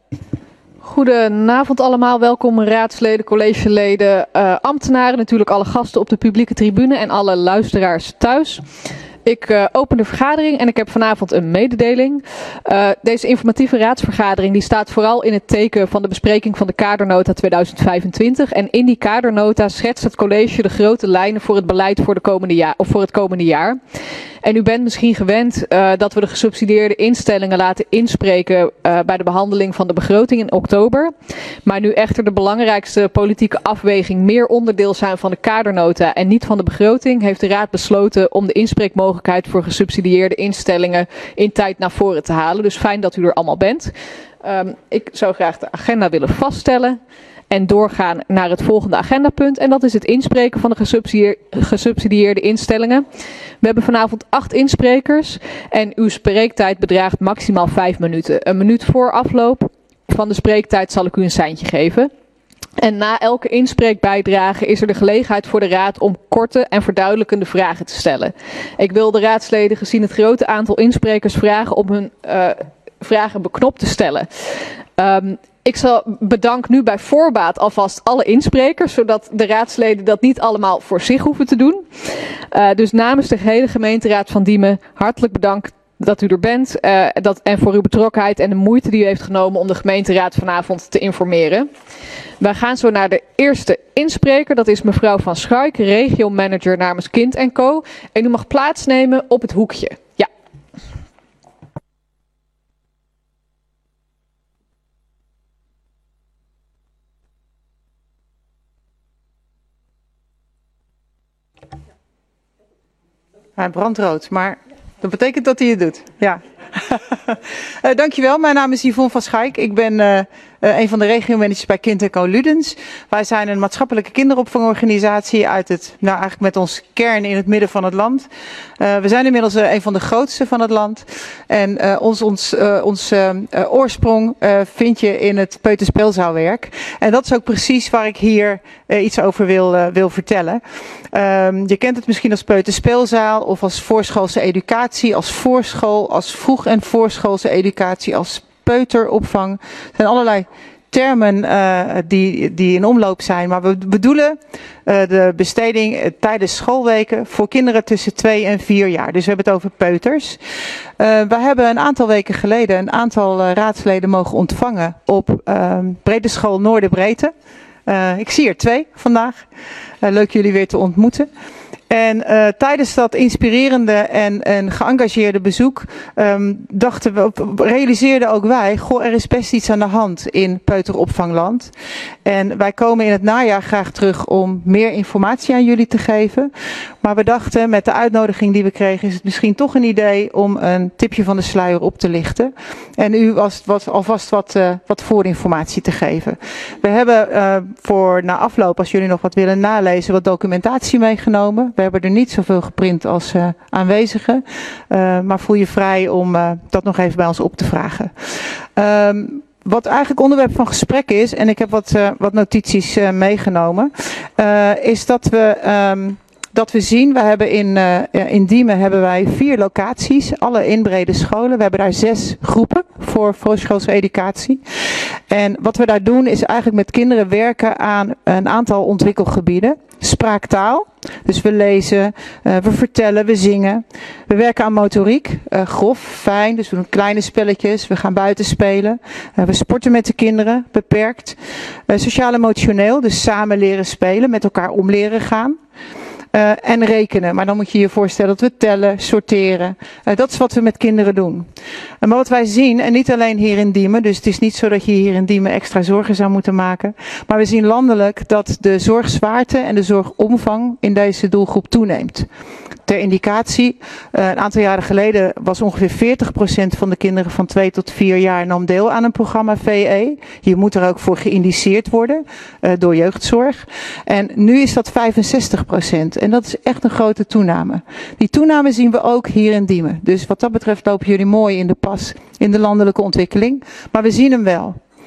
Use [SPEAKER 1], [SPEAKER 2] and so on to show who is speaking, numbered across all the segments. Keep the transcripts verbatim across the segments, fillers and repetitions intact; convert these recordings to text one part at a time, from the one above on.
[SPEAKER 1] Goedenavond allemaal, welkom raadsleden, collegeleden, uh, ambtenaren, natuurlijk alle gasten op de publieke tribune en alle luisteraars thuis. Ik uh, open de vergadering en ik heb vanavond een mededeling. Uh, deze informatieve raadsvergadering die staat vooral in het teken van de bespreking van de kadernota tweeduizend vijfentwintig. En in die kadernota schetst het college de grote lijnen voor het beleid voor, de komende jaar, of voor het komende jaar. En u bent misschien gewend uh, dat we de gesubsidieerde instellingen laten inspreken uh, bij de behandeling van de begroting in oktober. Maar nu echter de belangrijkste politieke afweging meer onderdeel zijn van de kadernota en niet van de begroting, heeft de Raad besloten om de inspreekmogelijkheid voor gesubsidieerde instellingen in tijd naar voren te halen. Dus fijn dat u er allemaal bent. Um, ik zou graag de agenda willen vaststellen en doorgaan naar het volgende agendapunt. En dat is het inspreken van de gesubsidieer, gesubsidieerde instellingen. We hebben vanavond acht insprekers en uw spreektijd bedraagt maximaal vijf minuten. Een minuut voor afloop van de spreektijd zal ik u een seintje geven. En na elke inspreekbijdrage is er de gelegenheid voor de Raad om korte en verduidelijkende vragen te stellen. Ik wil de raadsleden gezien het grote aantal insprekers vragen om hun uh, vragen beknopt te stellen. Um, Ik zal bedank nu bij voorbaat alvast alle insprekers, zodat de raadsleden dat niet allemaal voor zich hoeven te doen. Uh, dus namens de gehele gemeenteraad van Diemen hartelijk bedankt dat u er bent uh, dat, en voor uw betrokkenheid en de moeite die u heeft genomen om de gemeenteraad vanavond te informeren. Wij gaan zo naar de eerste inspreker, dat is mevrouw Van Schaik, regiomanager namens Kind en Co. En u mag plaatsnemen op het hoekje. Ja.
[SPEAKER 2] Hij brandrood, maar dat betekent dat hij het doet. Ja. uh, dankjewel, mijn naam is Yvonne van Schaik. Ik ben uh, uh, een van de regiomanagers bij Kind en Co Ludens. Wij zijn een maatschappelijke kinderopvangorganisatie uit het, nou eigenlijk met ons kern in het midden van het land. Uh, we zijn inmiddels uh, een van de grootste van het land. En uh, ons, ons, uh, ons uh, uh, oorsprong uh, vind je in het peuterspeelzaalwerk. En dat is ook precies waar ik hier uh, iets over wil, uh, wil vertellen. Um, je kent het misschien als peuterspeelzaal of als voorschoolse educatie, als voorschool, als vroeg- en voorschoolse educatie, als peuteropvang. Er zijn allerlei termen uh, die, die in omloop zijn, maar we bedoelen uh, de besteding uh, tijdens schoolweken voor kinderen tussen twee en vier jaar. Dus we hebben het over peuters. Uh, we hebben een aantal weken geleden een aantal uh, raadsleden mogen ontvangen op uh, Bredeschool Noorderbreedte. Uh, ik zie er twee vandaag. Uh, leuk jullie weer te ontmoeten. En uh, tijdens dat inspirerende en, en geëngageerde bezoek um, dachten we, realiseerden ook wij, goh, er is best iets aan de hand in peuteropvangland. En wij komen in het najaar graag terug om meer informatie aan jullie te geven. Maar we dachten, met de uitnodiging die we kregen, is het misschien toch een idee om een tipje van de sluier op te lichten. En u was, was alvast wat, uh, wat voorinformatie te geven. We hebben uh, voor na afloop, als jullie nog wat willen nalezen, wat documentatie meegenomen. We hebben er niet zoveel geprint als uh, aanwezigen. Uh, maar voel je vrij om uh, dat nog even bij ons op te vragen. Um, Wat eigenlijk onderwerp van gesprek is, en ik heb wat, uh, wat notities uh, meegenomen, uh, is dat we, um, dat we zien, we hebben in, uh, in Diemen hebben wij vier locaties, alle inbrede scholen. We hebben daar zes groepen voor voorschoolse educatie. En wat we daar doen is eigenlijk met kinderen werken aan een aantal ontwikkelgebieden. Spraaktaal, dus we lezen, uh, we vertellen, we zingen. We werken aan motoriek, uh, grof, fijn, dus we doen kleine spelletjes. We gaan buiten spelen. Uh, we sporten met de kinderen, beperkt. Uh, Sociaal-emotioneel, dus samen leren spelen, met elkaar om leren gaan. Uh, en rekenen, maar dan moet je je voorstellen dat we tellen, sorteren. Uh, dat is wat we met kinderen doen. Uh, maar wat wij zien, en niet alleen hier in Diemen, dus het is niet zo dat je hier in Diemen extra zorgen zou moeten maken. Maar we zien landelijk dat de zorgzwaarte en de zorgomvang in deze doelgroep toeneemt. Ter indicatie, uh, een aantal jaren geleden was ongeveer veertig procent van de kinderen van twee tot vier jaar nam deel aan een programma V E. Je moet er ook voor geïndiceerd worden uh, door jeugdzorg. En nu is dat vijfenzestig procent. En dat is echt een grote toename. Die toename zien we ook hier in Diemen. Dus wat dat betreft lopen jullie mooi in de pas in de landelijke ontwikkeling. Maar we zien hem wel.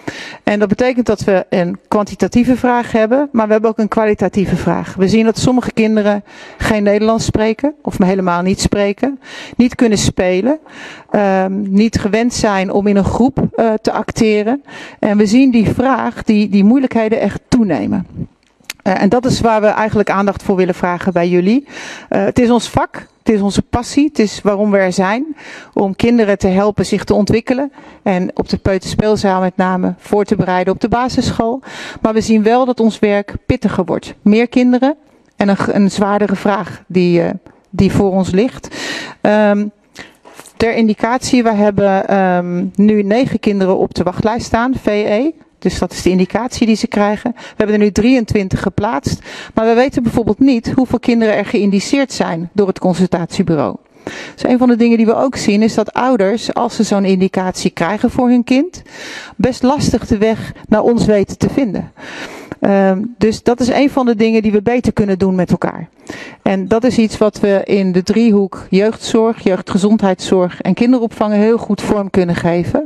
[SPEAKER 2] En dat betekent dat we een kwantitatieve vraag hebben, maar we hebben ook een kwalitatieve vraag. We zien dat sommige kinderen geen Nederlands spreken, of helemaal niet spreken, niet kunnen spelen, um, niet gewend zijn om in een groep uh, te acteren. En we zien die vraag, die, die moeilijkheden echt toenemen. Uh, en dat is waar we eigenlijk aandacht voor willen vragen bij jullie. Uh, het is ons vak. Het is onze passie, het is waarom we er zijn, om kinderen te helpen zich te ontwikkelen en op de peuterspeelzaal met name voor te bereiden op de basisschool. Maar we zien wel dat ons werk pittiger wordt. Meer kinderen en een, een zwaardere vraag die, uh, die voor ons ligt. Um, ter indicatie, we hebben um, nu negen kinderen op de wachtlijst staan, V E. Dus dat is de indicatie die ze krijgen. We hebben er nu drieëntwintig geplaatst. Maar we weten bijvoorbeeld niet hoeveel kinderen er geïndiceerd zijn door het consultatiebureau. Dus een van de dingen die we ook zien is dat ouders, als ze zo'n indicatie krijgen voor hun kind, best lastig de weg naar ons weten te vinden. Um, dus dat is een van de dingen die we beter kunnen doen met elkaar. En dat is iets wat we in de driehoek jeugdzorg, jeugdgezondheidszorg en kinderopvang heel goed vorm kunnen geven.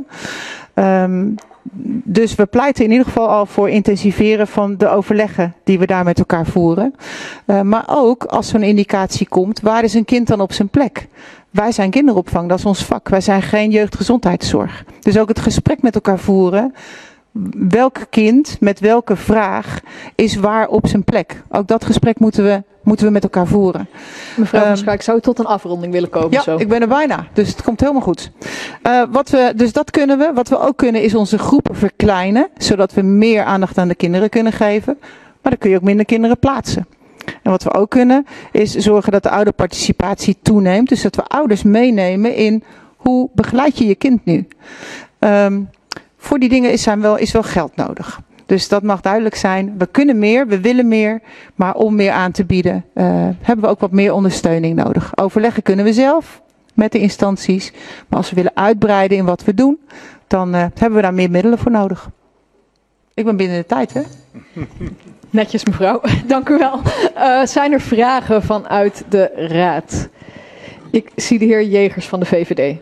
[SPEAKER 2] Um, Dus we pleiten in ieder geval al voor intensiveren van de overleggen die we daar met elkaar voeren. Uh, maar ook als zo'n indicatie komt, waar is een kind dan op zijn plek? Wij zijn kinderopvang, dat is ons vak. Wij zijn geen jeugdgezondheidszorg. Dus ook het gesprek met elkaar voeren. Welk kind met welke vraag is waar op zijn plek? Ook dat gesprek moeten we, moeten we met elkaar voeren.
[SPEAKER 1] Mevrouw Van
[SPEAKER 2] Um,
[SPEAKER 1] Schaik, zou u tot een afronding willen komen?
[SPEAKER 2] Ja,
[SPEAKER 1] zo?
[SPEAKER 2] ik ben er bijna. Dus het komt helemaal goed. Uh, wat we, dus dat kunnen we. Wat we ook kunnen is onze groepen verkleinen. Zodat we meer aandacht aan de kinderen kunnen geven. Maar dan kun je ook minder kinderen plaatsen. En wat we ook kunnen is zorgen dat de ouderparticipatie toeneemt. Dus dat we ouders meenemen in hoe begeleid je je kind nu. Um, voor die dingen is, zijn wel, is wel geld nodig. Dus dat mag duidelijk zijn. We kunnen meer, we willen meer. Maar om meer aan te bieden uh, hebben we ook wat meer ondersteuning nodig. Overleggen kunnen we zelf met de instanties. Maar als we willen uitbreiden in wat we doen, dan uh, hebben we daar meer middelen voor nodig. Ik ben binnen de tijd, hè?
[SPEAKER 1] Netjes, mevrouw. Dank u wel. Uh, zijn er vragen vanuit de raad? Ik zie de heer Jegers van de V V D.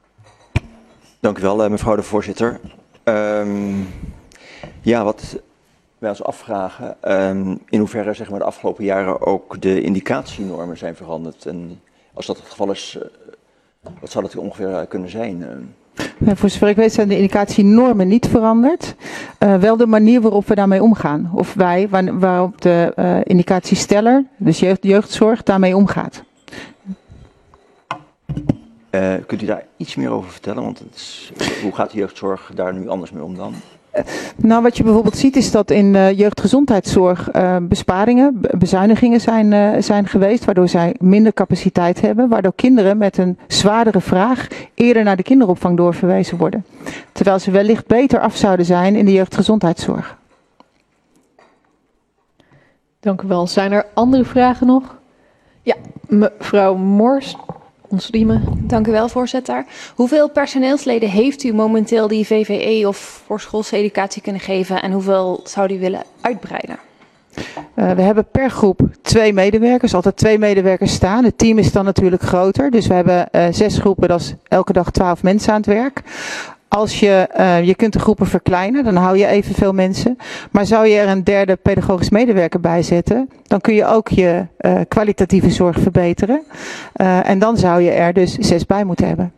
[SPEAKER 3] Dank u wel, mevrouw de voorzitter. Um, ja, wat wij ons afvragen, um, in hoeverre zeg maar, de afgelopen jaren ook de indicatienormen zijn veranderd. En als dat het geval is, uh, wat zou dat ongeveer kunnen zijn?
[SPEAKER 2] Ja, voor zover ik weet zijn de indicatienormen niet veranderd. Uh, wel de manier waarop we daarmee omgaan. Of wij, waar, waarop de uh, indicatiesteller, dus jeugd, jeugdzorg, daarmee omgaat.
[SPEAKER 3] Uh, kunt u daar iets meer over vertellen? Want het is, hoe gaat de jeugdzorg daar nu anders mee om dan?
[SPEAKER 2] Uh, nou, wat je bijvoorbeeld ziet is dat in uh, jeugdgezondheidszorg uh, besparingen, bezuinigingen zijn, uh, zijn geweest. Waardoor zij minder capaciteit hebben. Waardoor kinderen met een zwaardere vraag eerder naar de kinderopvang doorverwezen worden. Terwijl ze wellicht beter af zouden zijn in de jeugdgezondheidszorg.
[SPEAKER 1] Dank u wel. Zijn er andere vragen nog? Ja, mevrouw Mors.
[SPEAKER 4] Dank u wel, voorzitter. Hoeveel personeelsleden heeft u momenteel die V V E of voorschoolse educatie kunnen geven en hoeveel zou u willen uitbreiden?
[SPEAKER 2] Uh, we hebben per groep twee medewerkers, altijd twee medewerkers staan. Het team is dan natuurlijk groter, dus we hebben uh, zes groepen, dat is elke dag twaalf mensen aan het werk. Als je, uh, je kunt de groepen verkleinen, dan hou je evenveel mensen. Maar zou je er een derde pedagogisch medewerker bij zetten, dan kun je ook je uh, kwalitatieve zorg verbeteren. Uh, en dan zou je er dus zes bij moeten hebben.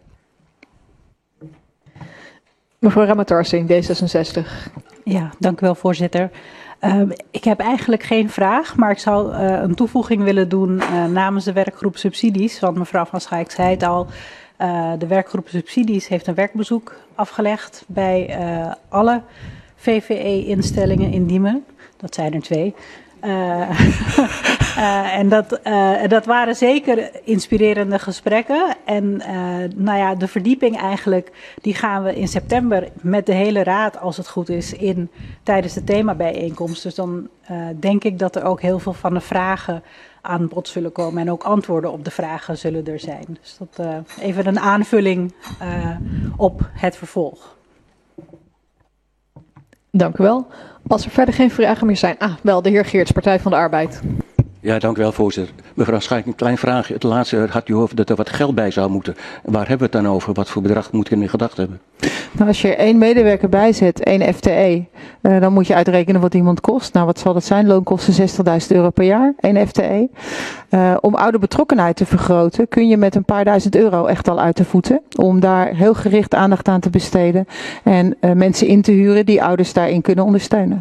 [SPEAKER 1] Mevrouw Ramatarsing, D zesenzestig.
[SPEAKER 5] Ja, dank u wel, voorzitter. Uh, ik heb eigenlijk geen vraag, maar ik zou uh, een toevoeging willen doen uh, namens de werkgroep subsidies. Want mevrouw Van Schaik zei het al. Uh, de werkgroep subsidies heeft een werkbezoek afgelegd bij uh, alle V V E-instellingen in Diemen. Dat zijn er twee. Uh, uh, en dat, uh, dat waren zeker inspirerende gesprekken. En uh, nou ja, de verdieping eigenlijk, die gaan we in september met de hele raad, als het goed is, in tijdens de themabijeenkomst. Dus dan uh, denk ik dat er ook heel veel van de vragen aan bod zullen komen en ook antwoorden op de vragen zullen er zijn. Dus dat uh, even een aanvulling uh, op het vervolg.
[SPEAKER 1] Dank u wel. Als er verder geen vragen meer zijn. Ah, wel, de heer Geerts, Partij van de Arbeid.
[SPEAKER 6] Ja, dank u wel, voorzitter. Mevrouw Schaik, een klein vraagje. Het laatste had u over dat er wat geld bij zou moeten. Waar hebben we het dan over? Wat voor bedrag moet ik in gedachten hebben?
[SPEAKER 2] Nou, als je er één medewerker bijzet, één F T E, uh, dan moet je uitrekenen wat iemand kost. Nou, wat zal dat zijn? Loonkosten zestigduizend euro per jaar, één F T E. Uh, om ouderbetrokkenheid te vergroten, kun je met een paar duizend euro echt al uit de voeten. Om daar heel gericht aandacht aan te besteden. En uh, mensen in te huren die ouders daarin kunnen ondersteunen.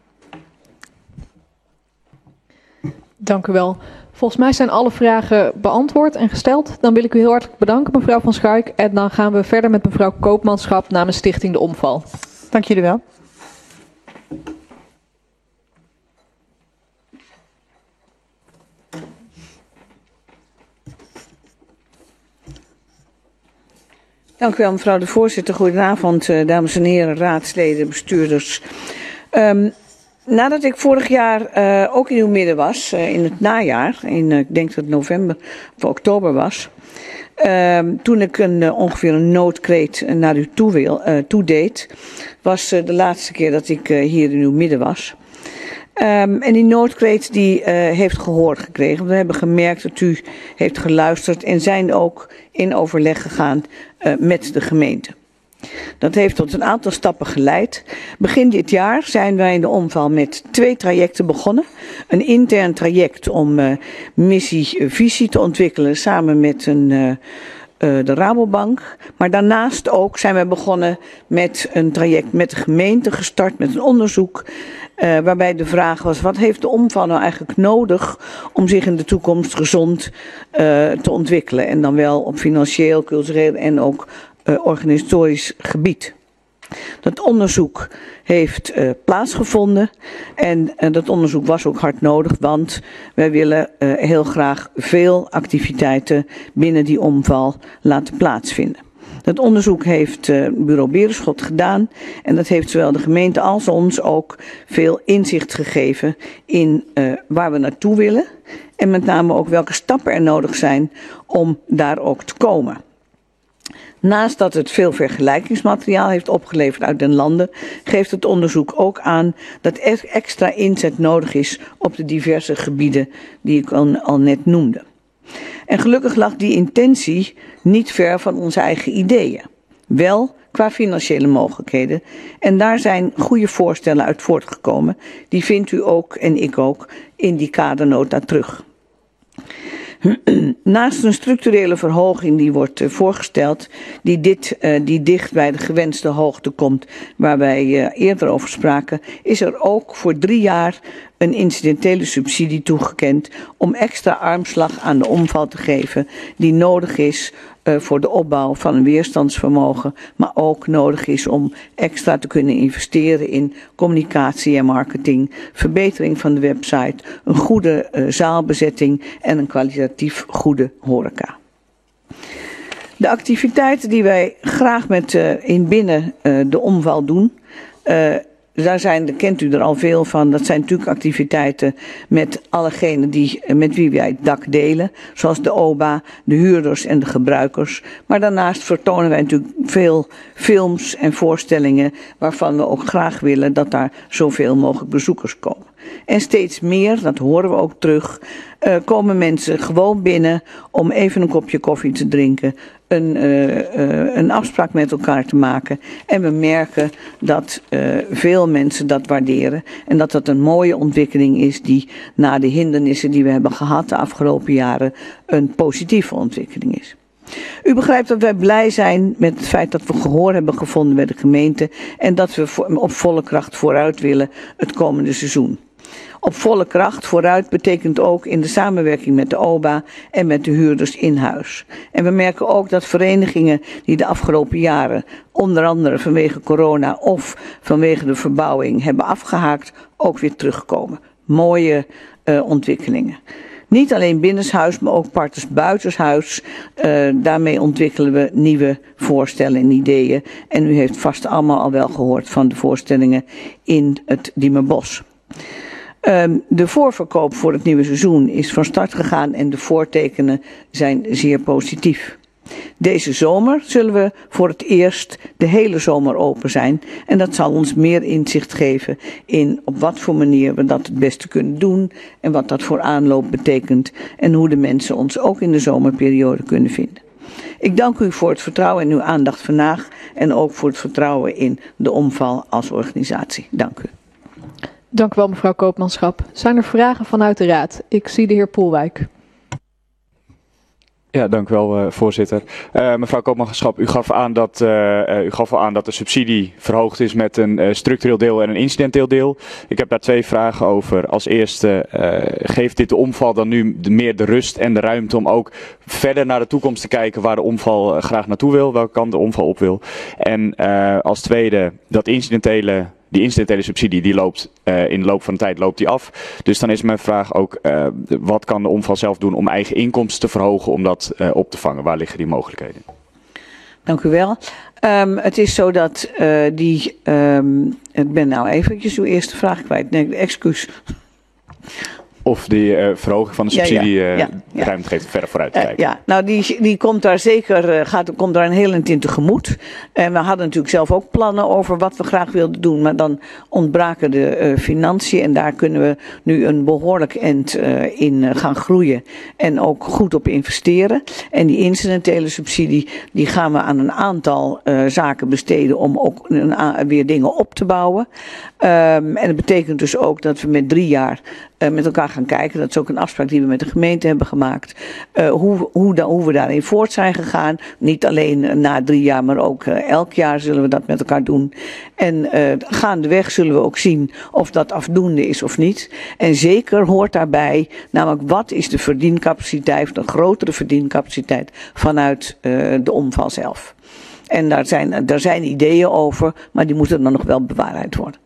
[SPEAKER 1] Dank u wel. Volgens mij zijn alle vragen beantwoord en gesteld. Dan wil ik u heel hartelijk bedanken, mevrouw Van Schaik. En dan gaan we verder met mevrouw Koopmanschap namens Stichting De Omval.
[SPEAKER 2] Dank jullie wel.
[SPEAKER 7] Dank u wel, mevrouw de voorzitter. Goedenavond, dames en heren, raadsleden, bestuurders. Um, Nadat ik vorig jaar uh, ook in uw midden was, uh, in het najaar, in, uh, ik denk dat het november of oktober was, uh, toen ik een, uh, ongeveer een noodkreet naar u toe, wil, uh, toe deed, was uh, de laatste keer dat ik uh, hier in uw midden was. Um, en die noodkreet die uh, heeft gehoor gekregen. We hebben gemerkt dat u heeft geluisterd en zijn ook in overleg gegaan uh, met de gemeente. Dat heeft tot een aantal stappen geleid. Begin dit jaar zijn wij in de omval met twee trajecten begonnen. Een intern traject om uh, missie-visie te ontwikkelen samen met een, uh, uh, de Rabobank. Maar daarnaast ook zijn wij begonnen met een traject met de gemeente gestart met een onderzoek. Uh, waarbij de vraag was, wat heeft de omval nou eigenlijk nodig om zich in de toekomst gezond uh, te ontwikkelen. En dan wel op financieel, cultureel en ook uh, organisatorisch gebied. Dat onderzoek heeft uh, plaatsgevonden en uh, dat onderzoek was ook hard nodig, want wij willen uh, heel graag veel activiteiten binnen die omval laten plaatsvinden. Dat onderzoek heeft uh, bureau Berenschot gedaan en dat heeft zowel de gemeente als ons ook veel inzicht gegeven in uh, waar we naartoe willen en met name ook welke stappen er nodig zijn om daar ook te komen. Naast dat het veel vergelijkingsmateriaal heeft opgeleverd uit den landen, geeft het onderzoek ook aan dat er extra inzet nodig is op de diverse gebieden die ik al, al net noemde. En gelukkig lag die intentie niet ver van onze eigen ideeën. Wel qua financiële mogelijkheden. En daar zijn goede voorstellen uit voortgekomen. Die vindt u ook en ik ook in die kadernota terug. Naast een structurele verhoging die wordt uh, voorgesteld, die, dit, uh, die dicht bij de gewenste hoogte komt, waar wij uh, eerder over spraken, is er ook voor drie jaar een incidentele subsidie toegekend om extra armslag aan de omval te geven die nodig is uh, voor de opbouw van een weerstandsvermogen, maar ook nodig is om extra te kunnen investeren in communicatie en marketing, verbetering van de website, een goede uh, zaalbezetting en een kwalitatief goede horeca. De activiteiten die wij graag met uh, in binnen uh, de omval doen, uh, daar zijn, daar kent u er al veel van, dat zijn natuurlijk activiteiten met allegenen die, met wie wij het dak delen, zoals de O B A, de huurders en de gebruikers. Maar daarnaast vertonen wij natuurlijk veel films en voorstellingen waarvan we ook graag willen dat daar zoveel mogelijk bezoekers komen. En steeds meer, dat horen we ook terug, uh, komen mensen gewoon binnen om even een kopje koffie te drinken, een, uh, uh, een afspraak met elkaar te maken. En we merken dat uh, veel mensen dat waarderen en dat dat een mooie ontwikkeling is die na de hindernissen die we hebben gehad de afgelopen jaren een positieve ontwikkeling is. U begrijpt dat wij blij zijn met het feit dat we gehoor hebben gevonden bij de gemeente en dat we op volle kracht vooruit willen het komende seizoen. Op volle kracht vooruit betekent ook in de samenwerking met de O B A en met de huurders in huis. En we merken ook dat verenigingen die de afgelopen jaren, onder andere vanwege corona of vanwege de verbouwing, hebben afgehaakt, ook weer terugkomen. Mooie uh, ontwikkelingen. Niet alleen binnenshuis, maar ook partners buitenshuis. Uh, daarmee ontwikkelen we nieuwe voorstellen en ideeën. En u heeft vast allemaal al wel gehoord van de voorstellingen in het Diemerbos. Um, de voorverkoop voor het nieuwe seizoen is van start gegaan en de voortekenen zijn zeer positief. Deze zomer zullen we voor het eerst de hele zomer open zijn. En dat zal ons meer inzicht geven in op wat voor manier we dat het beste kunnen doen. En wat dat voor aanloop betekent. En hoe de mensen ons ook in de zomerperiode kunnen vinden. Ik dank u voor het vertrouwen en uw aandacht vandaag. En ook voor het vertrouwen in de omval als organisatie. Dank u.
[SPEAKER 1] Dank u wel, mevrouw Koopmanschap. Zijn er vragen vanuit de Raad? Ik zie de heer Poelwijk.
[SPEAKER 8] Ja, dank u wel, uh, voorzitter. Uh, mevrouw Koopmanschap, u gaf aan dat, uh, uh, u gaf al aan dat de subsidie verhoogd is met een uh, structureel deel en een incidenteel deel. Ik heb daar twee vragen over. Als eerste, uh, geeft dit de omval dan nu de, meer de rust en de ruimte om ook verder naar de toekomst te kijken waar de omval uh, graag naartoe wil, welke kant de omval op wil? En uh, als tweede, dat incidentele... Die incidentele subsidie die loopt uh, in de loop van de tijd loopt die af. Dus dan is mijn vraag ook, uh, wat kan de omval zelf doen om eigen inkomsten te verhogen om dat uh, op te vangen? Waar liggen die mogelijkheden?
[SPEAKER 7] Dank u wel. Um, het is zo dat uh, die, um, ik ben nou eventjes uw eerste vraag kwijt. Nee, excuus.
[SPEAKER 8] Of die uh, verhoging van de subsidie ja, ja, ja, ja. Uh, ruimte geeft verder vooruit te kijken.
[SPEAKER 7] Uh, ja, nou die, die komt daar zeker, uh, gaat, komt daar een heel eind in tegemoet. En we hadden natuurlijk zelf ook plannen over wat we graag wilden doen. Maar dan ontbraken de uh, financiën en daar kunnen we nu een behoorlijk eind uh, in uh, gaan groeien. En ook goed op investeren. En die incidentele subsidie, die gaan we aan een aantal uh, zaken besteden om ook een, uh, weer dingen op te bouwen. Um, en dat betekent dus ook dat we met drie jaar uh, met elkaar gaan kijken. Dat is ook een afspraak die we met de gemeente hebben gemaakt. Uh, hoe, hoe, da, hoe we daarin voort zijn gegaan. Niet alleen uh, na drie jaar, maar ook uh, elk jaar zullen we dat met elkaar doen. En uh, gaandeweg zullen we ook zien of dat afdoende is of niet. En zeker hoort daarbij, namelijk wat is de verdiencapaciteit, de grotere verdiencapaciteit vanuit uh, de omval zelf. En daar zijn, daar zijn ideeën over, maar die moeten dan nog wel bewaarheid worden.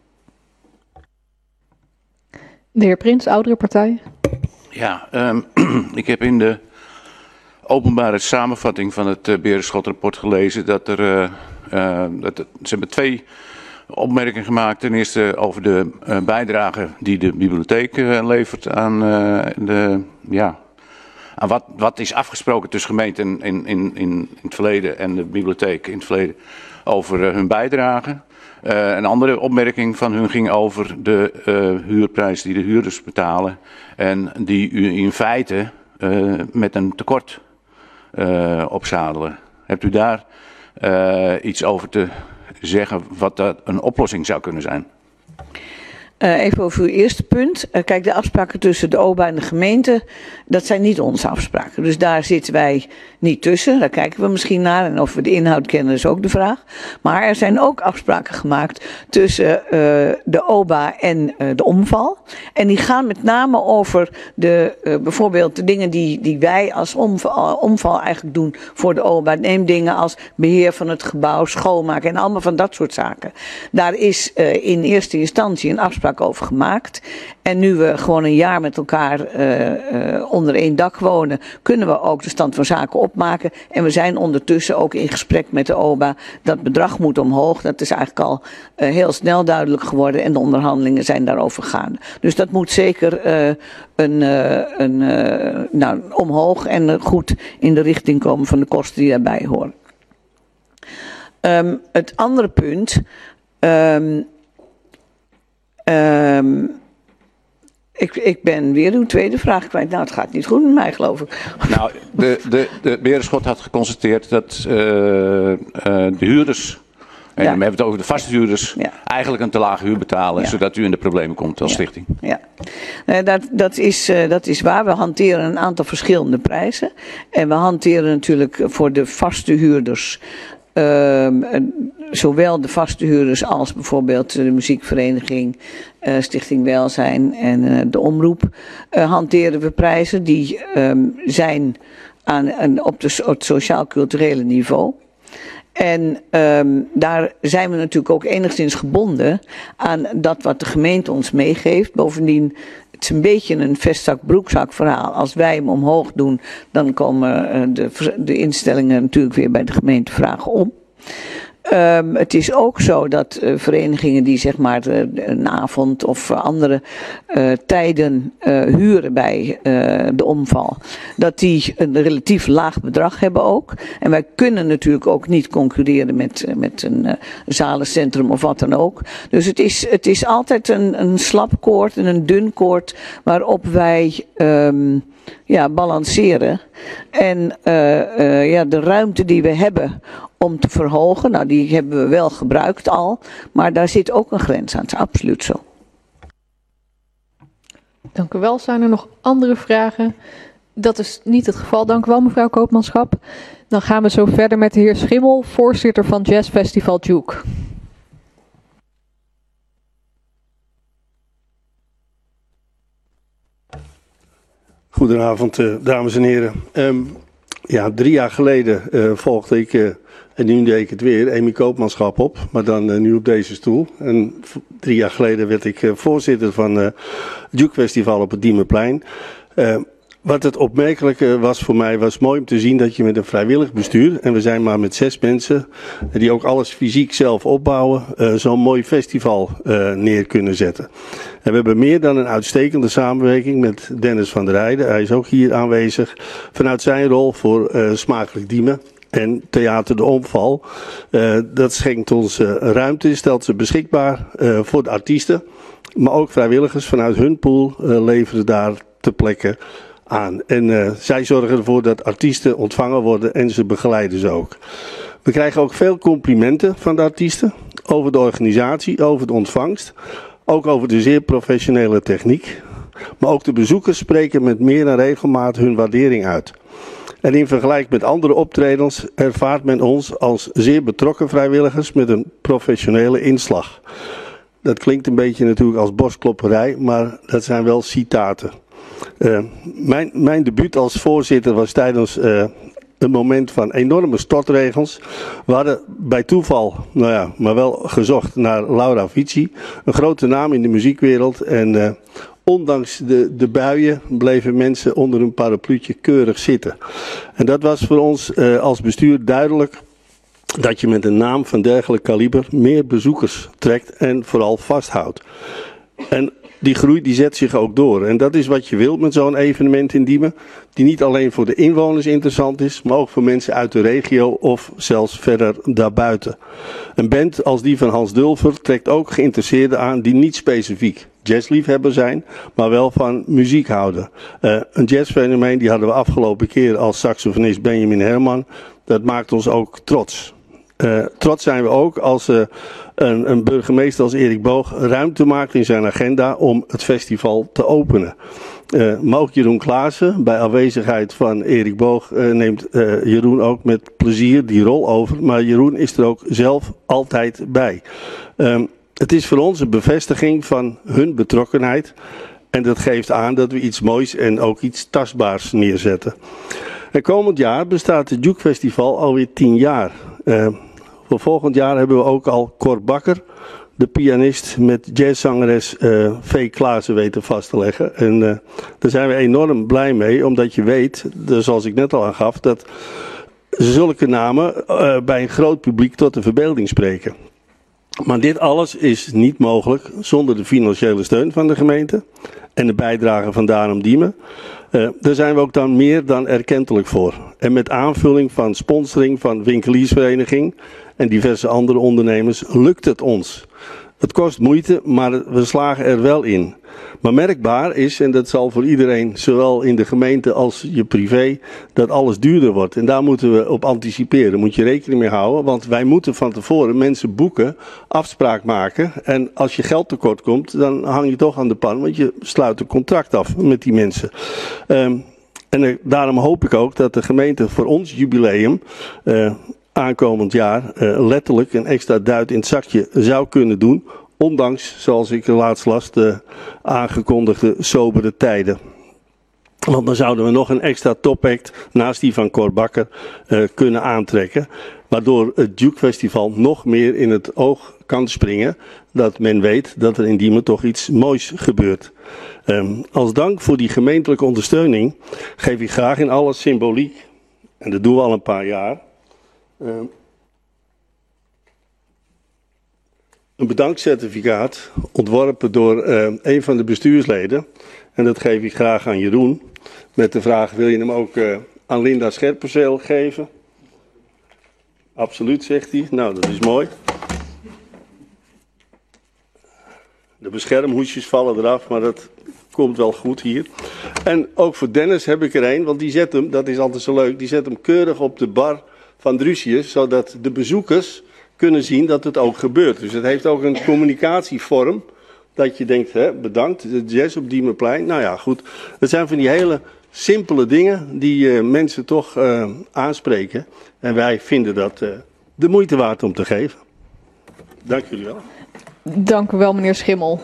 [SPEAKER 1] De heer Prins, oudere partij.
[SPEAKER 9] Ja, um, ik heb in de openbare samenvatting van het uh, Berenschot-rapport gelezen dat er, uh, uh, dat er, ze hebben twee opmerkingen gemaakt. Ten eerste over de uh, bijdrage die de bibliotheek uh, levert aan, uh, de, ja, aan wat, wat is afgesproken tussen gemeente in, in, in, in het verleden en de bibliotheek in het verleden over uh, hun bijdrage. Uh, een andere opmerking van hun ging over de uh, huurprijs die de huurders betalen en die u in feite uh, met een tekort uh, opzadelen. Hebt u daar uh, iets over te zeggen wat dat een oplossing zou kunnen zijn?
[SPEAKER 7] Uh, even over uw eerste punt. Uh, kijk, de afspraken tussen de O B A en de gemeente, dat zijn niet onze afspraken. Dus daar zitten wij niet tussen. Daar kijken we misschien naar. En of we de inhoud kennen is ook de vraag. Maar er zijn ook afspraken gemaakt tussen uh, de O B A en uh, de omval. En die gaan met name over de, uh, bijvoorbeeld de dingen die, die wij als omval, omval eigenlijk doen voor de O B A. Neem dingen als beheer van het gebouw, schoonmaken en allemaal van dat soort zaken. Daar is uh, in eerste instantie een afspraak over gemaakt. En nu we gewoon een jaar met elkaar uh, uh, onder één dak wonen, kunnen we ook de stand van zaken opmaken. En we zijn ondertussen ook in gesprek met de O B A. Dat bedrag moet omhoog. Dat is eigenlijk al uh, heel snel duidelijk geworden. En de onderhandelingen zijn daarover gaande. Dus dat moet zeker uh, een, uh, een, uh, nou, omhoog en uh, goed in de richting komen van de kosten die daarbij horen. Um, het andere punt. Um, Um, ik, ik ben weer uw tweede vraag kwijt. Nou, het gaat niet goed met mij, geloof ik.
[SPEAKER 9] Nou, de, de, de Berenschot had geconstateerd dat uh, uh, de huurders, en ja. we hebben het over de vaste huurders, ja. eigenlijk een te lage huur betalen, ja. zodat u in de problemen komt als ja. stichting.
[SPEAKER 7] Ja, uh, dat, dat, is, uh, dat is waar. We hanteren een aantal verschillende prijzen. En we hanteren natuurlijk voor de vaste huurders Uh, zowel de vaste huurders als bijvoorbeeld de muziekvereniging, uh, Stichting Welzijn en uh, de omroep uh, hanteren we prijzen die um, zijn aan, aan, op, de, op het sociaal-culturele niveau. En um, daar zijn we natuurlijk ook enigszins gebonden aan dat wat de gemeente ons meegeeft. Bovendien, het is een beetje een vestzak-broekzak verhaal. Als wij hem omhoog doen, dan komen uh, de, de instellingen natuurlijk weer bij de gemeente vragen om. Um, het is ook zo dat uh, verenigingen die zeg maar uh, een avond of uh, andere uh, tijden uh, huren bij uh, de omval, dat die een relatief laag bedrag hebben ook. En wij kunnen natuurlijk ook niet concurreren met, uh, met een uh, zalencentrum of wat dan ook. Dus het is, het is altijd een, een slap koord en een dun koord waarop wij um, ja, balanceren. En uh, uh, ja, de ruimte die we hebben om te verhogen, nou die hebben we wel gebruikt al, maar daar zit ook een grens aan, het is absoluut zo.
[SPEAKER 1] Dank u wel. Zijn er nog andere vragen? Dat is niet het geval. Dank u wel, mevrouw Koopmanschap. Dan gaan we zo verder met de heer Schimmel, voorzitter van Jazz Festival Duke.
[SPEAKER 10] Goedenavond, uh, dames en heren. Um, ja, drie jaar geleden uh, volgde ik, uh, en nu deed ik het weer, Amy Koopmanschap op, maar dan uh, nu op deze stoel. En drie jaar geleden werd ik uh, voorzitter van uh, het Duke Festival op het Diemerplein. Uh, Wat het opmerkelijke was voor mij, was mooi om te zien dat je met een vrijwillig bestuur, en we zijn maar met zes mensen, die ook alles fysiek zelf opbouwen, uh, zo'n mooi festival uh, neer kunnen zetten. En we hebben meer dan een uitstekende samenwerking met Dennis van der Heijden, hij is ook hier aanwezig, vanuit zijn rol voor uh, Smakelijk Diemen. En Theater de Omval, uh, dat schenkt ons uh, ruimte, stelt ze beschikbaar uh, voor de artiesten, maar ook vrijwilligers vanuit hun pool uh, leveren daar ter plekke aan. En uh, zij zorgen ervoor dat artiesten ontvangen worden en ze begeleiden ze ook. We krijgen ook veel complimenten van de artiesten over de organisatie, over de ontvangst, ook over de zeer professionele techniek. Maar ook de bezoekers spreken met meer dan regelmaat hun waardering uit. En in vergelijking met andere optredens ervaart men ons als zeer betrokken vrijwilligers met een professionele inslag. Dat klinkt een beetje natuurlijk als borstklopperij, maar dat zijn wel citaten. Uh, mijn, mijn debuut als voorzitter was tijdens uh, een moment van enorme stortregels. We hadden bij toeval, nou ja, maar wel gezocht naar Laura Vici, een grote naam in de muziekwereld. En uh, ondanks de, de buien bleven mensen onder een parapluutje keurig zitten. En dat was voor ons uh, als bestuur duidelijk dat je met een naam van dergelijk kaliber meer bezoekers trekt en vooral vasthoudt. En die groei die zet zich ook door. En dat is wat je wilt met zo'n evenement in Diemen. Die niet alleen voor de inwoners interessant is, maar ook voor mensen uit de regio of zelfs verder daarbuiten. Een band als die van Hans Dulfer trekt ook geïnteresseerden aan die niet specifiek jazzliefhebber zijn, maar wel van muziek houden. Uh, een jazzfenomeen die hadden we afgelopen keer als saxofonist Benjamin Herman. Dat maakt ons ook trots. Uh, trots zijn we ook als uh, een, een burgemeester als Erik Boog ruimte maakt in zijn agenda om het festival te openen. Uh, maar ook Jeroen Klaassen, bij aanwezigheid van Erik Boog, uh, neemt uh, Jeroen ook met plezier die rol over. Maar Jeroen is er ook zelf altijd bij. Uh, het is voor ons een bevestiging van hun betrokkenheid. En dat geeft aan dat we iets moois en ook iets tastbaars neerzetten. En komend jaar bestaat het Duke Festival alweer tien jaar. Uh, voor volgend jaar hebben we ook al Cor Bakker, de pianist, met jazzzangeres uh, V. Klaassen weten vast te leggen. En uh, daar zijn we enorm blij mee, omdat je weet, dus zoals ik net al aangaf, dat zulke namen uh, bij een groot publiek tot de verbeelding spreken. Maar dit alles is niet mogelijk zonder de financiële steun van de gemeente en de bijdrage van Darum Diemen. Uh, daar zijn we ook dan meer dan erkentelijk voor. En met aanvulling van sponsoring van winkeliersvereniging en diverse andere ondernemers lukt het ons. Het kost moeite, maar we slagen er wel in. Maar merkbaar is, en dat zal voor iedereen, zowel in de gemeente als je privé, dat alles duurder wordt. En daar moeten we op anticiperen, daar moet je rekening mee houden. Want wij moeten van tevoren mensen boeken, afspraak maken. En als je geld tekort komt, dan hang je toch aan de pan, want je sluit een contract af met die mensen. Um, en uh, daarom hoop ik ook dat de gemeente voor ons jubileum Uh, aankomend jaar uh, letterlijk een extra duit in het zakje zou kunnen doen. Ondanks, zoals ik laatst las, de aangekondigde sobere tijden. Want dan zouden we nog een extra topact naast die van Cor Bakker uh, kunnen aantrekken. Waardoor het Duke Festival nog meer in het oog kan springen. Dat men weet dat er in Diemen toch iets moois gebeurt. Um, als dank voor die gemeentelijke ondersteuning geef ik graag in alle symboliek, en dat doen we al een paar jaar, Uh, een bedankcertificaat ontworpen door uh, een van de bestuursleden. En dat geef ik graag aan Jeroen. Met de vraag, wil je hem ook uh, aan Linda Scherpenzeel geven? Absoluut, zegt hij. Nou, dat is mooi. De beschermhoesjes vallen eraf, maar dat komt wel goed hier. En ook voor Dennis heb ik er een, want die zet hem, dat is altijd zo leuk, die zet hem keurig op de bar van Drusius, zodat de bezoekers kunnen zien dat het ook gebeurt. Dus het heeft ook een communicatievorm, dat je denkt, hè, bedankt, de jazz op Diemerplein. Nou ja, goed. Dat zijn van die hele simpele dingen die uh, mensen toch uh, aanspreken. En wij vinden dat uh, de moeite waard om te geven. Dank jullie wel.
[SPEAKER 1] Dank u wel, meneer Schimmel.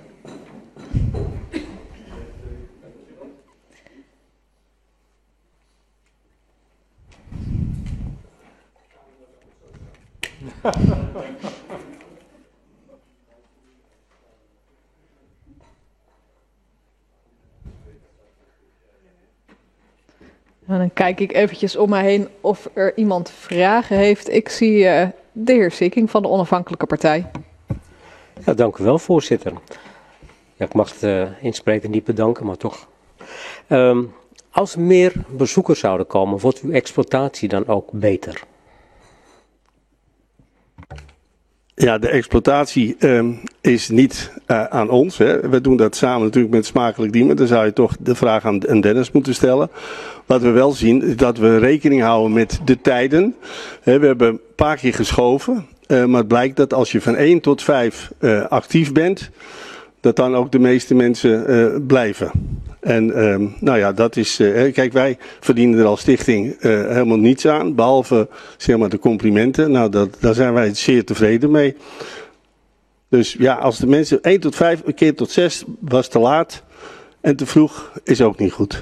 [SPEAKER 1] En dan kijk ik eventjes om mij heen of er iemand vragen heeft. Ik zie uh, de heer Sikking van de Onafhankelijke Partij.
[SPEAKER 11] Ja, dank u wel, voorzitter. Ja, ik mag de uh, inspreker niet bedanken, maar toch. Um, als er meer bezoekers zouden komen, wordt uw exploitatie dan ook beter?
[SPEAKER 10] Ja, de exploitatie um, is niet uh, aan ons. Hè. We doen dat samen natuurlijk met Smakelijk Diemen. Dan zou je toch de vraag aan, aan Dennis moeten stellen. Wat we wel zien, is dat we rekening houden met de tijden. He, we hebben een paar keer geschoven. Uh, maar het blijkt dat als je van één tot vijf uh, actief bent, dat dan ook de meeste mensen uh, blijven. En um, nou ja, dat is, uh, kijk, wij verdienen er als stichting uh, helemaal niets aan, behalve zeg maar de complimenten. Nou, dat, daar zijn wij zeer tevreden mee. Dus ja, als de mensen één tot vijf, een keer tot zes was te laat en te vroeg, is ook niet goed.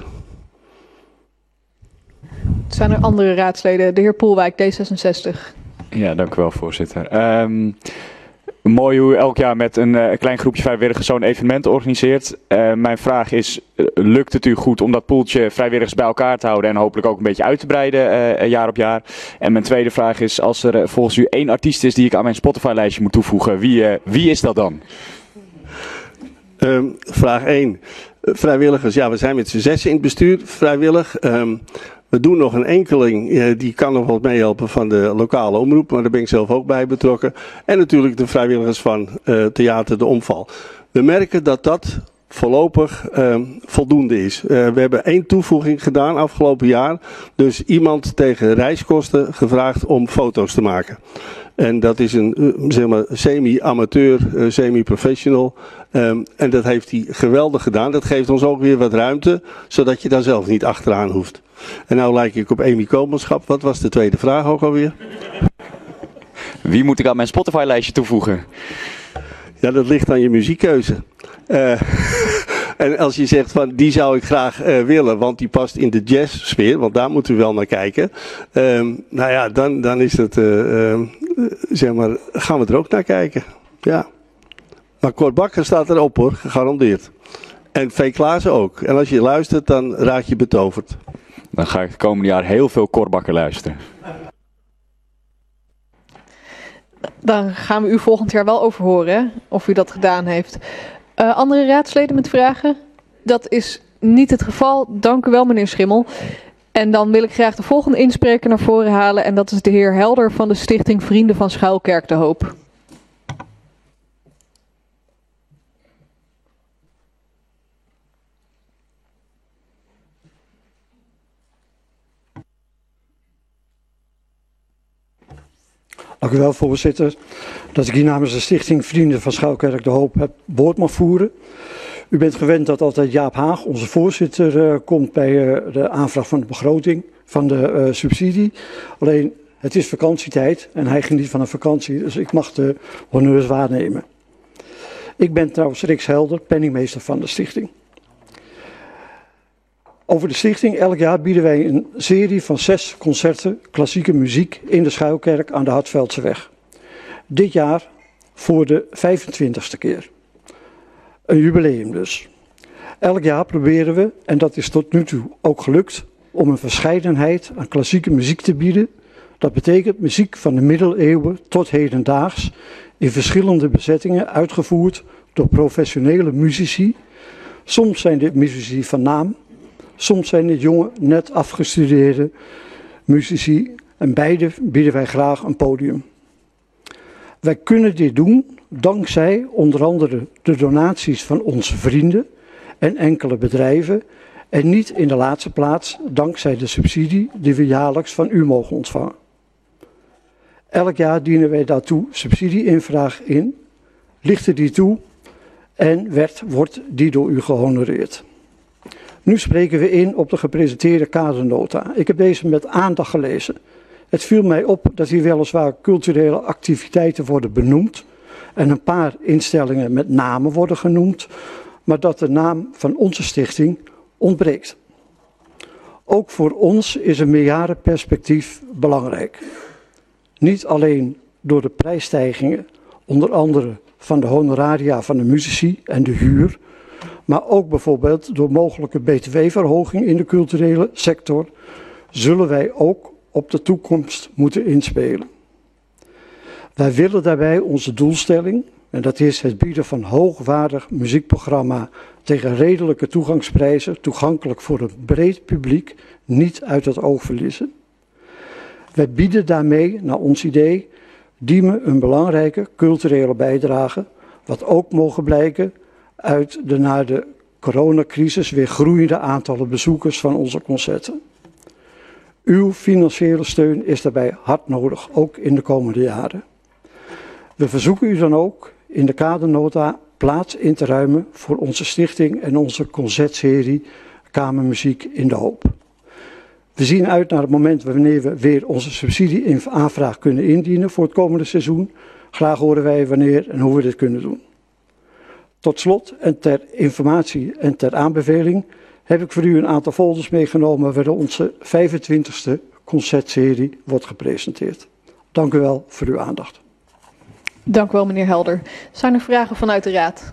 [SPEAKER 1] Zijn er andere raadsleden? De heer Poelwijk, D zesenzestig.
[SPEAKER 8] Ja, dank u wel, voorzitter. Um, mooi hoe u elk jaar met een uh, klein groepje vrijwilligers zo'n evenement organiseert. Uh, mijn vraag is, uh, lukt het u goed om dat poeltje vrijwilligers bij elkaar te houden en hopelijk ook een beetje uit te breiden uh, jaar op jaar? En mijn tweede vraag is, als er uh, volgens u één artiest is die ik aan mijn Spotify-lijstje moet toevoegen, wie, uh, wie is dat dan?
[SPEAKER 10] Um, vraag één. Uh, vrijwilligers, ja, we zijn met z'n zessen in het bestuur vrijwillig. Um, We doen nog een enkeling, die kan nog wat meehelpen van de lokale omroep, maar daar ben ik zelf ook bij betrokken. En natuurlijk de vrijwilligers van uh, Theater De Omval. We merken dat dat voorlopig uh, voldoende is. Uh, we hebben één toevoeging gedaan afgelopen jaar. Dus iemand tegen reiskosten gevraagd om foto's te maken. En dat is een uh, zeg maar, semi-amateur, uh, semi-professional. Um, en dat heeft hij geweldig gedaan. Dat geeft ons ook weer wat ruimte, zodat je daar zelf niet achteraan hoeft. En nou lijk ik op Amy Koopmanschap. Wat was de tweede vraag ook alweer?
[SPEAKER 8] Wie moet ik aan mijn Spotify-lijstje toevoegen?
[SPEAKER 10] Ja, dat ligt aan je muziekkeuze. Uh, en als je zegt van die zou ik graag uh, willen, want die past in de jazzsfeer, want daar moeten we wel naar kijken. Um, nou ja, dan, dan is het, uh, uh, zeg maar, gaan we er ook naar kijken. Ja. Maar Cor Bakker staat erop hoor, gegarandeerd. En V. Klaassen ook. En als je luistert, dan raak je betoverd.
[SPEAKER 8] Dan ga ik het komende jaar heel veel Cor Bakker luisteren.
[SPEAKER 1] Dan gaan we u volgend jaar wel over horen, of u dat gedaan heeft. Uh, andere raadsleden met vragen? Dat is niet het geval. Dank u wel, meneer Schimmel. En dan wil ik graag de volgende inspreker naar voren halen. En dat is de heer Helder van de Stichting Vrienden van Schuilkerk de Hoop.
[SPEAKER 12] Dank u wel, voorzitter. Dat ik hier namens de Stichting Vrienden van Schuilkerk de Hoop het woord mag voeren. U bent gewend dat altijd Jaap Haag, onze voorzitter, uh, komt bij uh, de aanvraag van de begroting, van de uh, subsidie. Alleen, het is vakantietijd en hij geniet van een vakantie, dus ik mag de honneurs waarnemen. Ik ben trouwens Riks Helder, penningmeester van de stichting. Over de stichting, elk jaar bieden wij een serie van zes concerten klassieke muziek in de Schuilkerk aan de Hartveldseweg. Dit jaar voor de vijfentwintigste keer. Een jubileum dus. Elk jaar proberen we, en dat is tot nu toe ook gelukt, om een verscheidenheid aan klassieke muziek te bieden. Dat betekent muziek van de middeleeuwen tot hedendaags in verschillende bezettingen uitgevoerd door professionele muzici. Soms zijn dit muzici van naam, soms zijn dit jonge, net afgestudeerde muzici en beide bieden wij graag een podium. Wij kunnen dit doen dankzij onder andere de donaties van onze vrienden en enkele bedrijven en niet in de laatste plaats dankzij de subsidie die we jaarlijks van u mogen ontvangen. Elk jaar dienen wij daartoe subsidieinvraag in, lichten die toe en werd, wordt die door u gehonoreerd. Nu spreken we in op de gepresenteerde kadernota. Ik heb deze met aandacht gelezen. Het viel mij op dat hier weliswaar culturele activiteiten worden benoemd en een paar instellingen met namen worden genoemd, maar dat de naam van onze stichting ontbreekt. Ook voor ons is een meerjarenperspectief belangrijk. Niet alleen door de prijsstijgingen, onder andere van de honoraria van de muzici en de huur, maar ook bijvoorbeeld door mogelijke B T W-verhoging in de culturele sector, zullen wij ook op de toekomst moeten inspelen. Wij willen daarbij onze doelstelling, en dat is het bieden van hoogwaardig muziekprogramma tegen redelijke toegangsprijzen, toegankelijk voor een breed publiek, niet uit het oog verliezen. Wij bieden daarmee, naar ons idee, diemen een belangrijke culturele bijdrage, wat ook mogen blijken uit de na de coronacrisis weer groeiende aantallen bezoekers van onze concerten. Uw financiële steun is daarbij hard nodig, ook in de komende jaren. We verzoeken u dan ook in de kadernota plaats in te ruimen voor onze stichting en onze concertserie Kamermuziek in de Hoop. We zien uit naar het moment wanneer we weer onze subsidieaanvraag kunnen indienen voor het komende seizoen. Graag horen wij wanneer en hoe we dit kunnen doen. Tot slot en ter informatie en ter aanbeveling heb ik voor u een aantal folders meegenomen waarin onze vijfentwintigste concertserie wordt gepresenteerd. Dank u wel voor uw aandacht.
[SPEAKER 1] Dank u wel, meneer Helder. Zijn er vragen vanuit de raad?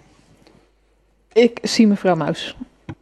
[SPEAKER 1] Ik zie mevrouw Muis.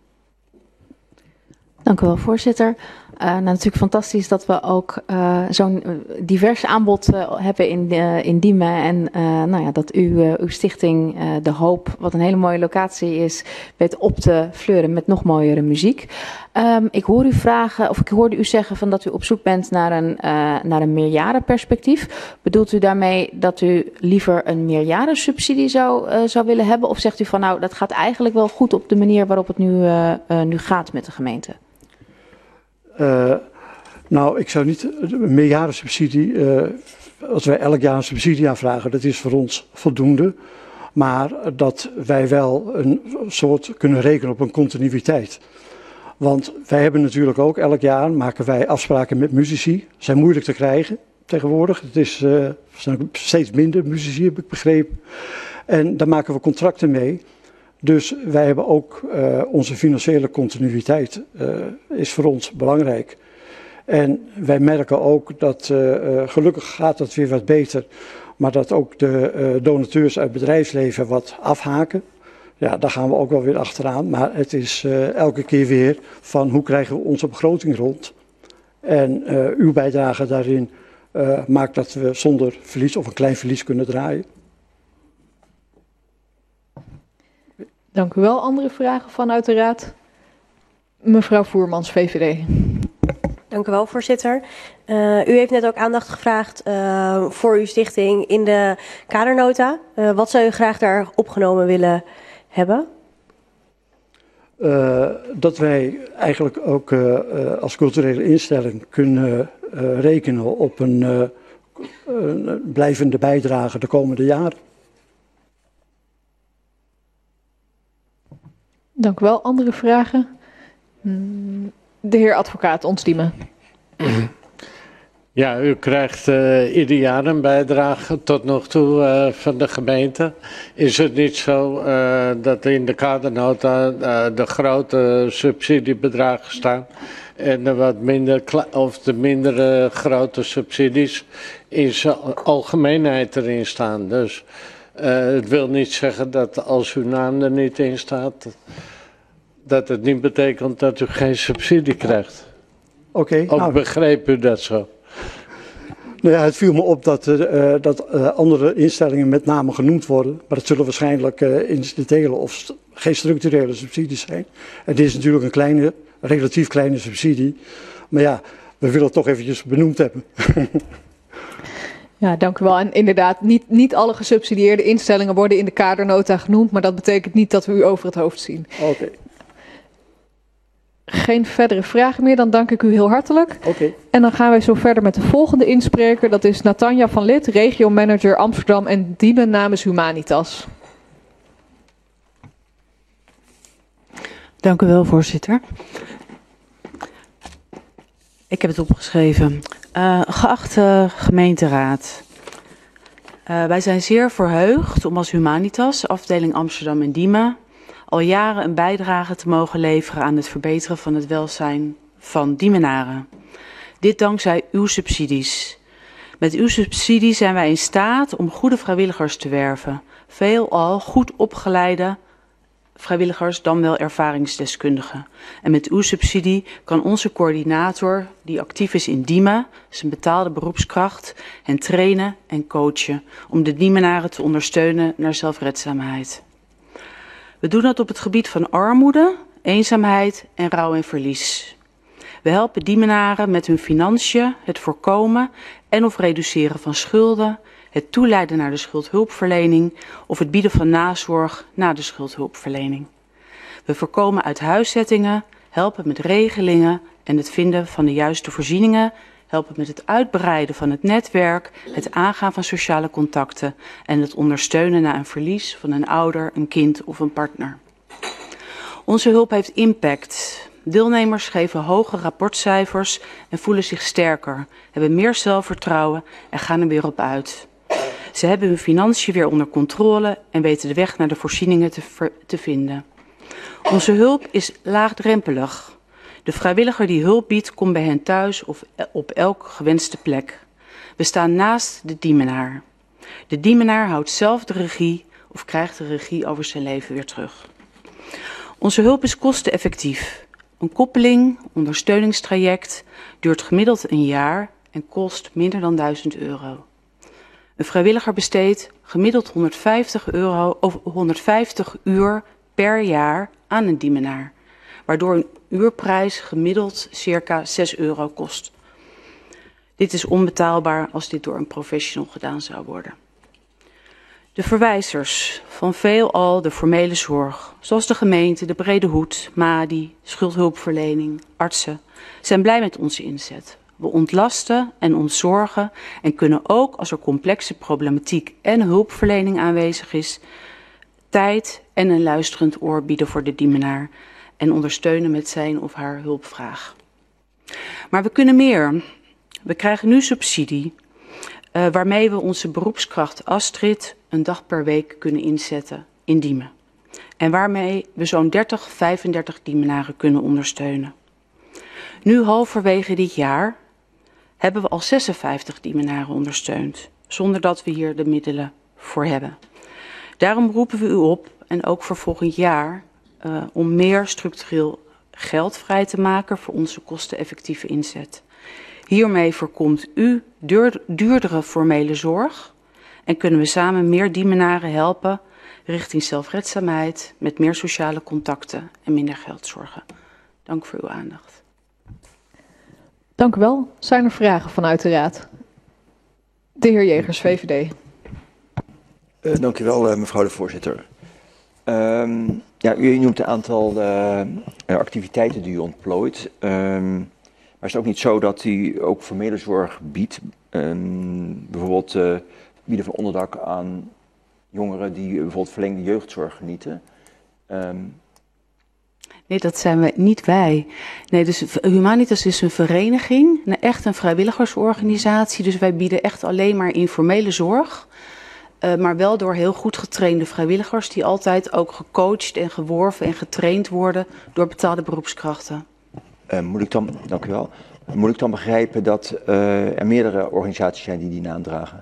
[SPEAKER 4] Dank u wel, voorzitter. Uh, nou, natuurlijk fantastisch dat we ook uh, zo'n divers aanbod uh, hebben in, uh, in Diemen. En uh, nou ja, dat u, uh, uw stichting uh, De Hoop, wat een hele mooie locatie is, weet op te fleuren met nog mooiere muziek. Um, ik hoor u vragen, of ik hoorde u zeggen van dat u op zoek bent naar een, uh, naar een meerjarenperspectief. Bedoelt u daarmee dat u liever een meerjarensubsidie zou, uh, zou willen hebben? Of zegt u van nou, dat gaat eigenlijk wel goed op de manier waarop het nu, uh, uh, nu gaat met de gemeente?
[SPEAKER 12] Uh, nou, ik zou niet een meerjarensubsidie, uh, als wij elk jaar een subsidie aanvragen, dat is voor ons voldoende. Maar dat wij wel een soort kunnen rekenen op een continuïteit. Want wij hebben natuurlijk ook elk jaar, maken wij afspraken met muzici. Zijn moeilijk te krijgen tegenwoordig. Het is, uh, er zijn steeds minder muzici, heb ik begrepen. En daar maken we contracten mee. Dus wij hebben ook uh, onze financiële continuïteit uh, is voor ons belangrijk. En wij merken ook dat uh, uh, gelukkig gaat het weer wat beter, maar dat ook de uh, donateurs uit het bedrijfsleven wat afhaken. Ja, daar gaan we ook wel weer achteraan. Maar het is uh, elke keer weer van hoe krijgen we onze begroting rond. En uh, uw bijdrage daarin uh, maakt dat we zonder verlies of een klein verlies kunnen draaien.
[SPEAKER 1] Dank u wel. Andere vragen vanuit de raad? Mevrouw Voermans, V V D.
[SPEAKER 13] Dank u wel, voorzitter. Uh, u heeft net ook aandacht gevraagd uh, voor uw stichting in de kadernota. Uh, wat zou u graag daar opgenomen willen hebben?
[SPEAKER 12] Uh, dat wij eigenlijk ook uh, uh, als culturele instelling kunnen uh, rekenen op een, uh, een blijvende bijdrage de komende jaren.
[SPEAKER 1] Dank u wel. Andere vragen? De heer advocaat, ons diemen.
[SPEAKER 14] Ja, u krijgt uh, ieder jaar een bijdrage tot nog toe uh, van de gemeente. Is het niet zo uh, dat in de kadernota uh, de grote subsidiebedragen staan en de wat minder of de mindere grote subsidies in zijn algemeenheid erin staan? Dus uh, het wil niet zeggen dat als uw naam er niet in staat, dat het niet betekent dat u geen subsidie krijgt.
[SPEAKER 12] Oké. Okay,
[SPEAKER 14] of
[SPEAKER 12] nou,
[SPEAKER 14] begreep u dat zo?
[SPEAKER 12] Nou ja, het viel me op dat, uh, dat uh, andere instellingen met name genoemd worden. Maar dat zullen waarschijnlijk uh, incidentele of st geen structurele subsidies zijn. En dit is natuurlijk een kleine, relatief kleine subsidie. Maar ja, we willen het toch eventjes benoemd hebben.
[SPEAKER 1] Ja, dank u wel. En inderdaad, niet, niet alle gesubsidieerde instellingen worden in de kadernota genoemd. Maar dat betekent niet dat we u over het hoofd zien.
[SPEAKER 12] Oké. Okay.
[SPEAKER 1] Geen verdere vragen meer, dan dank ik u heel hartelijk.
[SPEAKER 12] Oké. Okay.
[SPEAKER 1] En dan gaan wij zo verder met de volgende inspreker. Dat is Natanja van Lid, regiomanager Amsterdam en Diemen namens Humanitas.
[SPEAKER 15] Dank u wel, voorzitter. Ik heb het opgeschreven. Uh, geachte gemeenteraad. Uh, wij zijn zeer verheugd om als Humanitas, afdeling Amsterdam en Diemen, al jaren een bijdrage te mogen leveren aan het verbeteren van het welzijn van Diemenaren. Dit dankzij uw subsidies. Met uw subsidie zijn wij in staat om goede vrijwilligers te werven. Veelal goed opgeleide vrijwilligers, dan wel ervaringsdeskundigen. En met uw subsidie kan onze coördinator, die actief is in Diemen, zijn betaalde beroepskracht, hen trainen en coachen om de Diemenaren te ondersteunen naar zelfredzaamheid. We doen dat op het gebied van armoede, eenzaamheid en rouw en verlies. We helpen Diemenaren met hun financiën, het voorkomen en of reduceren van schulden, het toeleiden naar de schuldhulpverlening of het bieden van nazorg na de schuldhulpverlening. We voorkomen uithuiszettingen, helpen met regelingen en het vinden van de juiste voorzieningen, helpen met het uitbreiden van het netwerk, het aangaan van sociale contacten en het ondersteunen na een verlies van een ouder, een kind of een partner. Onze hulp heeft impact. Deelnemers geven hoge rapportcijfers en voelen zich sterker, hebben meer zelfvertrouwen en gaan er weer op uit. Ze hebben hun financiën weer onder controle en weten de weg naar de voorzieningen te, te vinden. Onze hulp is laagdrempelig. De vrijwilliger die hulp biedt, komt bij hen thuis of op elke gewenste plek. We staan naast de Diemenaar. De Diemenaar houdt zelf de regie of krijgt de regie over zijn leven weer terug. Onze hulp is kosteneffectief. Een koppeling, ondersteuningstraject, duurt gemiddeld een jaar en kost minder dan duizend euro. Een vrijwilliger besteedt gemiddeld honderdvijftig, euro, of honderdvijftig uur per jaar aan een Diemenaar, waardoor een uurprijs gemiddeld circa zes euro kost. Dit is onbetaalbaar als dit door een professional gedaan zou worden. De verwijzers van veelal de formele zorg, zoals de gemeente, de Brede Hoed, MADI, schuldhulpverlening, artsen, zijn blij met onze inzet. We ontlasten en ontzorgen en kunnen ook, als er complexe problematiek en hulpverlening aanwezig is, tijd en een luisterend oor bieden voor de Diemenaar en ondersteunen met zijn of haar hulpvraag. Maar we kunnen meer. We krijgen nu subsidie, uh, waarmee we onze beroepskracht Astrid een dag per week kunnen inzetten in Diemen. En waarmee we zo'n dertig, vijfendertig Diemenaren kunnen ondersteunen. Nu halverwege dit jaar hebben we al zesenvijftig Diemenaren ondersteund, zonder dat we hier de middelen voor hebben. Daarom roepen we u op, en ook voor volgend jaar, uh, om meer structureel geld vrij te maken voor onze kosteneffectieve inzet. Hiermee voorkomt u duur, duurdere formele zorg en kunnen we samen meer Diemenaren helpen richting zelfredzaamheid met meer sociale contacten en minder geldzorgen. Dank voor uw aandacht.
[SPEAKER 1] Dank u wel. Zijn er vragen vanuit de Raad? De heer Jegers, V V D.
[SPEAKER 3] Uh, dank u wel, uh, mevrouw de voorzitter. Um, ja, u noemt een aantal uh, activiteiten die u ontplooit. Um, maar is het ook niet zo dat u ook formele zorg biedt? Um, bijvoorbeeld uh, bieden van onderdak aan jongeren die bijvoorbeeld verlengde jeugdzorg genieten? Um,
[SPEAKER 15] Nee, dat zijn wij, niet wij. Nee, dus Humanitas is een vereniging, een, echt een vrijwilligersorganisatie. Dus wij bieden echt alleen maar informele zorg. Uh, maar wel door heel goed getrainde vrijwilligers die altijd ook gecoacht en geworven en getraind worden door betaalde beroepskrachten.
[SPEAKER 3] Uh, moet ik dan, dank u wel. Moet ik dan begrijpen dat uh, er meerdere organisaties zijn die die naam dragen?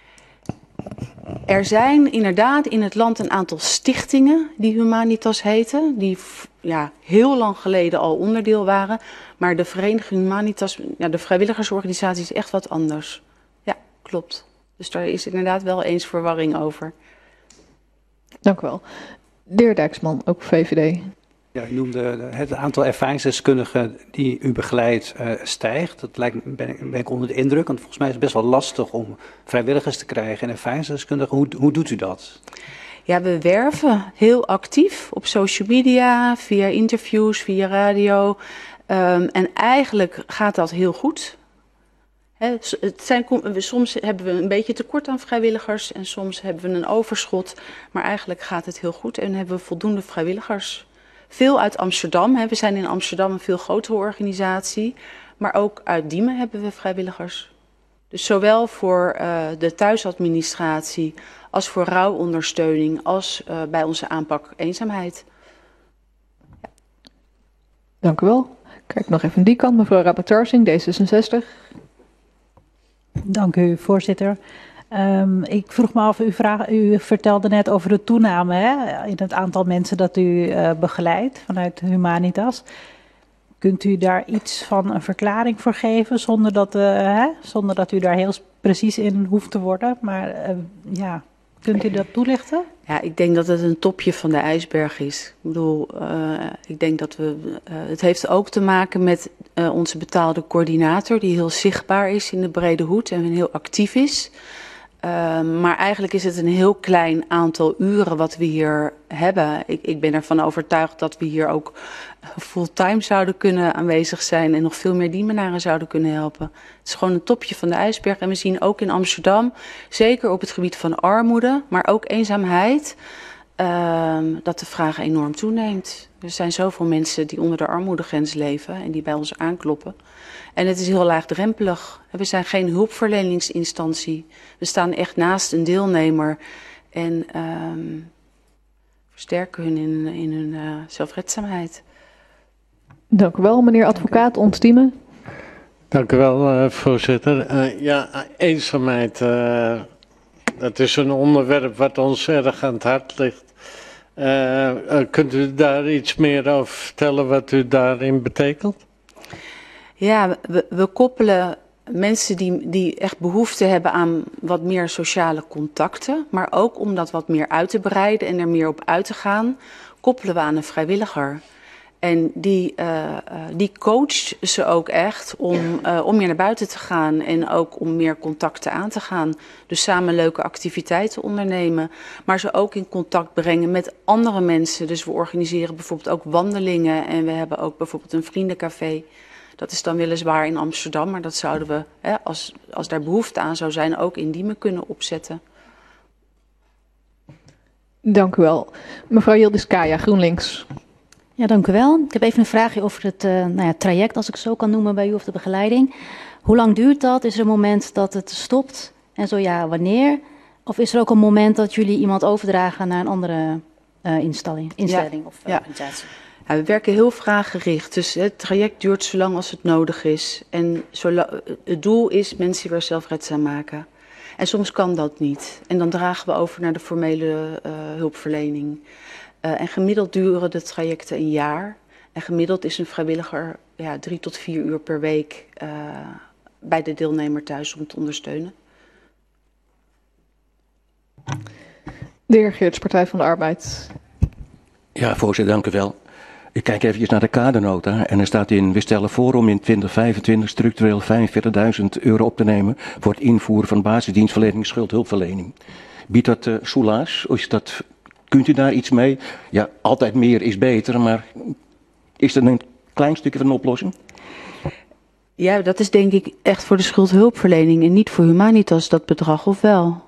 [SPEAKER 15] Er zijn inderdaad in het land een aantal stichtingen die Humanitas heten, die ja, heel lang geleden al onderdeel waren. Maar de vereniging Humanitas, ja, de vrijwilligersorganisatie is echt wat anders. Ja. klopt. Dus daar is inderdaad wel eens verwarring over.
[SPEAKER 1] Dank u wel. De heer Dijksman, ook V V D.
[SPEAKER 16] Ja, u noemde het aantal ervaringsdeskundigen die u begeleidt uh, stijgt. Dat lijkt, ben, ik, ben ik onder de indruk, want volgens mij is het best wel lastig om vrijwilligers te krijgen en ervaringsdeskundigen. Hoe, hoe doet u dat?
[SPEAKER 15] Ja, we werven heel actief op social media, via interviews, via radio. Um, en eigenlijk gaat dat heel goed. He, het zijn, soms hebben we een beetje tekort aan vrijwilligers en soms hebben we een overschot. Maar eigenlijk gaat het heel goed en hebben we voldoende vrijwilligers. Veel uit Amsterdam. Hè. We zijn in Amsterdam een veel grotere organisatie. Maar ook uit Diemen hebben we vrijwilligers. Dus zowel voor uh, de thuisadministratie als voor rouwondersteuning als uh, bij onze aanpak eenzaamheid. Ja.
[SPEAKER 1] Dank u wel. Kijk nog even die kant. Mevrouw Rapporteursing, D zesenzestig.
[SPEAKER 5] Dank u, voorzitter. Um, ik vroeg me af, u, vraag, u vertelde net over de toename hè, in het aantal mensen dat u uh, begeleidt vanuit Humanitas. Kunt u daar iets van een verklaring voor geven zonder dat, uh, hè, zonder dat u daar heel precies in hoeft te worden? Maar uh, ja, kunt u dat toelichten?
[SPEAKER 15] Ja, ik denk dat het een topje van de ijsberg is. Ik bedoel, uh, ik denk dat we, uh, het heeft ook te maken met uh, onze betaalde coördinator die heel zichtbaar is in de brede hoed en heel actief is. Uh, maar eigenlijk is het een heel klein aantal uren wat we hier hebben. Ik, ik ben ervan overtuigd dat we hier ook fulltime zouden kunnen aanwezig zijn en nog veel meer Diemenaren zouden kunnen helpen. Het is gewoon een topje van de ijsberg. En we zien ook in Amsterdam, zeker op het gebied van armoede, maar ook eenzaamheid, uh, dat de vraag enorm toeneemt. Er zijn zoveel mensen die onder de armoedegrens leven en die bij ons aankloppen. En het is heel laagdrempelig. We zijn geen hulpverleningsinstantie. We staan echt naast een deelnemer en um, versterken hun in, in hun uh, zelfredzaamheid.
[SPEAKER 1] Dank u wel, meneer advocaat Ontstiemen.
[SPEAKER 14] Dank u wel, uh, voorzitter. Uh, ja, eenzaamheid, uh, dat is een onderwerp wat ons erg aan het hart ligt. Uh, uh, kunt u daar iets meer over vertellen wat u daarin betekent?
[SPEAKER 15] Ja, we, we koppelen mensen die, die echt behoefte hebben aan wat meer sociale contacten, maar ook om dat wat meer uit te breiden en er meer op uit te gaan, koppelen we aan een vrijwilliger. En die, uh, uh, die coacht ze ook echt om, uh, om meer naar buiten te gaan en ook om meer contacten aan te gaan. Dus samen leuke activiteiten ondernemen, maar ze ook in contact brengen met andere mensen. Dus we organiseren bijvoorbeeld ook wandelingen en we hebben ook bijvoorbeeld een vriendencafé. Dat is dan weliswaar in Amsterdam, maar dat zouden we, hè, als, als daar behoefte aan zou zijn, ook in Diemen kunnen opzetten.
[SPEAKER 1] Dank u wel. Mevrouw Yildiz Kaya, GroenLinks.
[SPEAKER 17] Ja, dank u wel. Ik heb even een vraagje over het uh, nou ja, traject, als ik het zo kan noemen, bij u of de begeleiding. Hoe lang duurt dat? Is er een moment dat het stopt? En zo ja, wanneer? Of is er ook een moment dat jullie iemand overdragen naar een andere uh, instelling, instelling
[SPEAKER 15] ja,
[SPEAKER 17] of uh,
[SPEAKER 15] ja.
[SPEAKER 17] organisatie?
[SPEAKER 15] Ja, we werken heel vraaggericht, dus het traject duurt zo lang als het nodig is. En zolang, het doel is mensen weer zelfredzaam maken. En soms kan dat niet. En dan dragen we over naar de formele uh, hulpverlening. Uh, en gemiddeld duren de trajecten een jaar. En gemiddeld is een vrijwilliger ja, drie tot vier uur per week uh, bij de deelnemer thuis om te ondersteunen.
[SPEAKER 1] De heer Geerts, Partij van de Arbeid.
[SPEAKER 6] Ja, voorzitter, dank u wel. Ik kijk eventjes naar de kadernota en er staat in, we stellen voor om in twintig vijfentwintig structureel vijfenveertigduizend euro op te nemen voor het invoeren van basisdienstverlening, schuldhulpverlening. Biedt dat uh, soelaas? Of is dat, kunt u daar iets mee? Ja, altijd meer is beter, maar is dat een klein stukje van een oplossing?
[SPEAKER 15] Ja, dat is denk ik echt voor de schuldhulpverlening en niet voor Humanitas dat bedrag, of wel?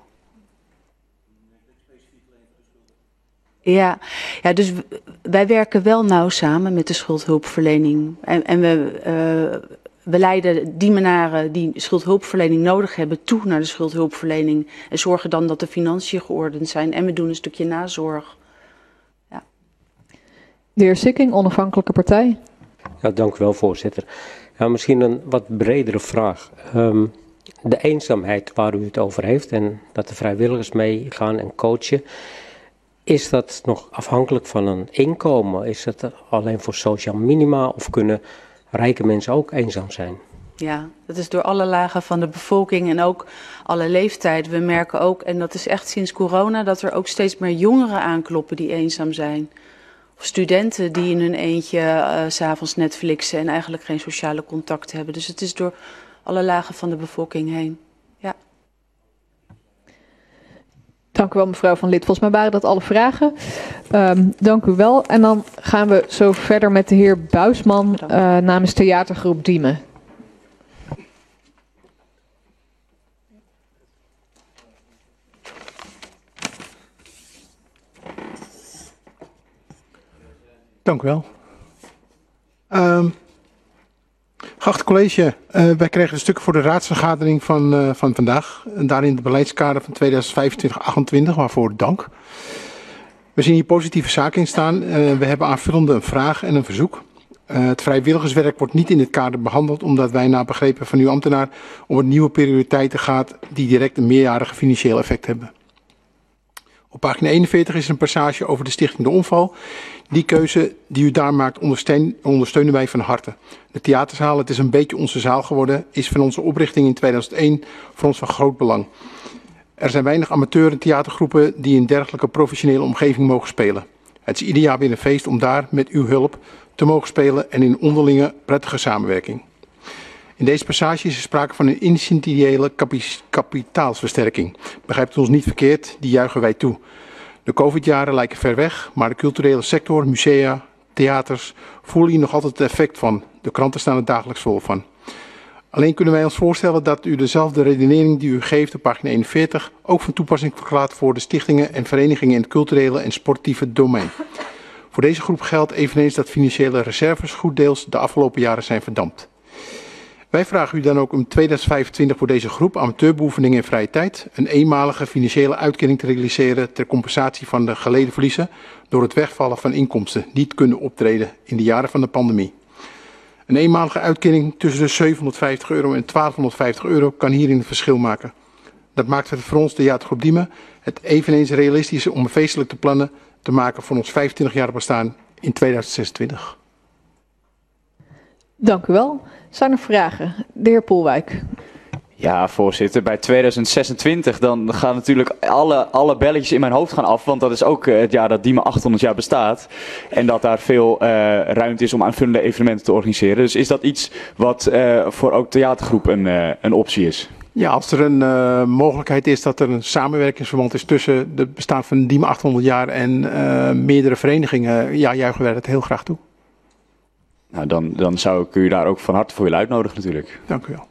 [SPEAKER 15] Ja, ja, dus wij werken wel nauw samen met de schuldhulpverlening. En, en we, uh, we leiden Diemenaren die schuldhulpverlening nodig hebben toe naar de schuldhulpverlening. En zorgen dan dat de financiën geordend zijn. En we doen een stukje nazorg. Ja.
[SPEAKER 1] De heer Sikking, onafhankelijke partij.
[SPEAKER 11] Ja, dank u wel, voorzitter. Ja, misschien een wat bredere vraag. Um, de eenzaamheid waar u het over heeft en dat de vrijwilligers meegaan en coachen. Is dat nog afhankelijk van een inkomen? Is het alleen voor sociaal minima of kunnen rijke mensen ook eenzaam zijn?
[SPEAKER 15] Ja, dat is door alle lagen van de bevolking en ook alle leeftijden. We merken ook, en dat is echt sinds corona, dat er ook steeds meer jongeren aankloppen die eenzaam zijn. Of studenten die in hun eentje uh, 's avonds Netflixen en eigenlijk geen sociale contacten hebben. Dus het is door alle lagen van de bevolking heen. Ja.
[SPEAKER 1] Dank u wel, mevrouw Van Lith. Volgens mij waren dat alle vragen. Um, dank u wel. En dan gaan we zo verder met de heer Buisman uh, namens Theatergroep Diemen.
[SPEAKER 18] Dank u wel. Um, geachte college, uh, wij kregen de stukken voor de raadsvergadering van, uh, van vandaag. En daarin de beleidskader van tweeduizend vijfentwintig tot achtentwintig, waarvoor dank. We zien hier positieve zaken in staan. Uh, we hebben aanvullende een vraag en een verzoek. Uh, het vrijwilligerswerk wordt niet in dit kader behandeld, omdat wij naar begrepen van uw ambtenaar om het nieuwe prioriteiten gaat die direct een meerjarige financieel effect hebben. Op pagina eenenveertig is er een passage over de stichting De Omval. Die keuze die u daar maakt ondersteun, ondersteunen wij van harte. De theaterzaal, het is een beetje onze zaal geworden, is van onze oprichting in tweeduizend één voor ons van groot belang. Er zijn weinig amateur- en theatergroepen die in een dergelijke professionele omgeving mogen spelen. Het is ieder jaar weer een feest om daar met uw hulp te mogen spelen en in onderlinge prettige samenwerking. In deze passage is er sprake van een incidentele kapitaalsversterking. Begrijpt u ons niet verkeerd, die juichen wij toe. De COVID-jaren lijken ver weg, maar de culturele sector, musea, theaters voelen hier nog altijd het effect van. De kranten staan er dagelijks vol van. Alleen kunnen wij ons voorstellen dat u dezelfde redenering die u geeft op pagina eenenveertig ook van toepassing verlaat voor de stichtingen en verenigingen in het culturele en sportieve domein. Voor deze groep geldt eveneens dat financiële reserves goed deels de afgelopen jaren zijn verdampt. Wij vragen u dan ook om tweeduizend vijfentwintig voor deze groep amateurbeoefeningen in vrije tijd een eenmalige financiële uitkering te realiseren ter compensatie van de geleden verliezen door het wegvallen van inkomsten die niet kunnen optreden in de jaren van de pandemie. Een eenmalige uitkering tussen de zevenhonderdvijftig euro en twaalfhonderdvijftig euro kan hierin het verschil maken. Dat maakt het voor ons, de Theatergroep Diemen, het eveneens realistisch om een feestelijke plannen te maken voor ons vijfentwintig-jarig bestaan in tweeduizend zesentwintig.
[SPEAKER 1] Dank u wel. Zijn er vragen? De heer Poelwijk.
[SPEAKER 8] Ja, voorzitter. Bij tweeduizend zesentwintig dan gaan natuurlijk alle, alle belletjes in mijn hoofd gaan af. Want dat is ook het jaar dat Diemen achthonderd jaar bestaat. En dat daar veel uh, ruimte is om aanvullende evenementen te organiseren. Dus is dat iets wat uh, voor ook theatergroep een, uh, een optie is?
[SPEAKER 18] Ja, als er een uh, mogelijkheid is dat er een samenwerkingsverband is tussen het bestaan van Diemen achthonderd jaar en uh, meerdere verenigingen, ja, juichen wij dat heel graag toe.
[SPEAKER 8] Nou, dan, dan zou ik u daar ook van harte voor willen uitnodigen natuurlijk.
[SPEAKER 18] Dank u wel.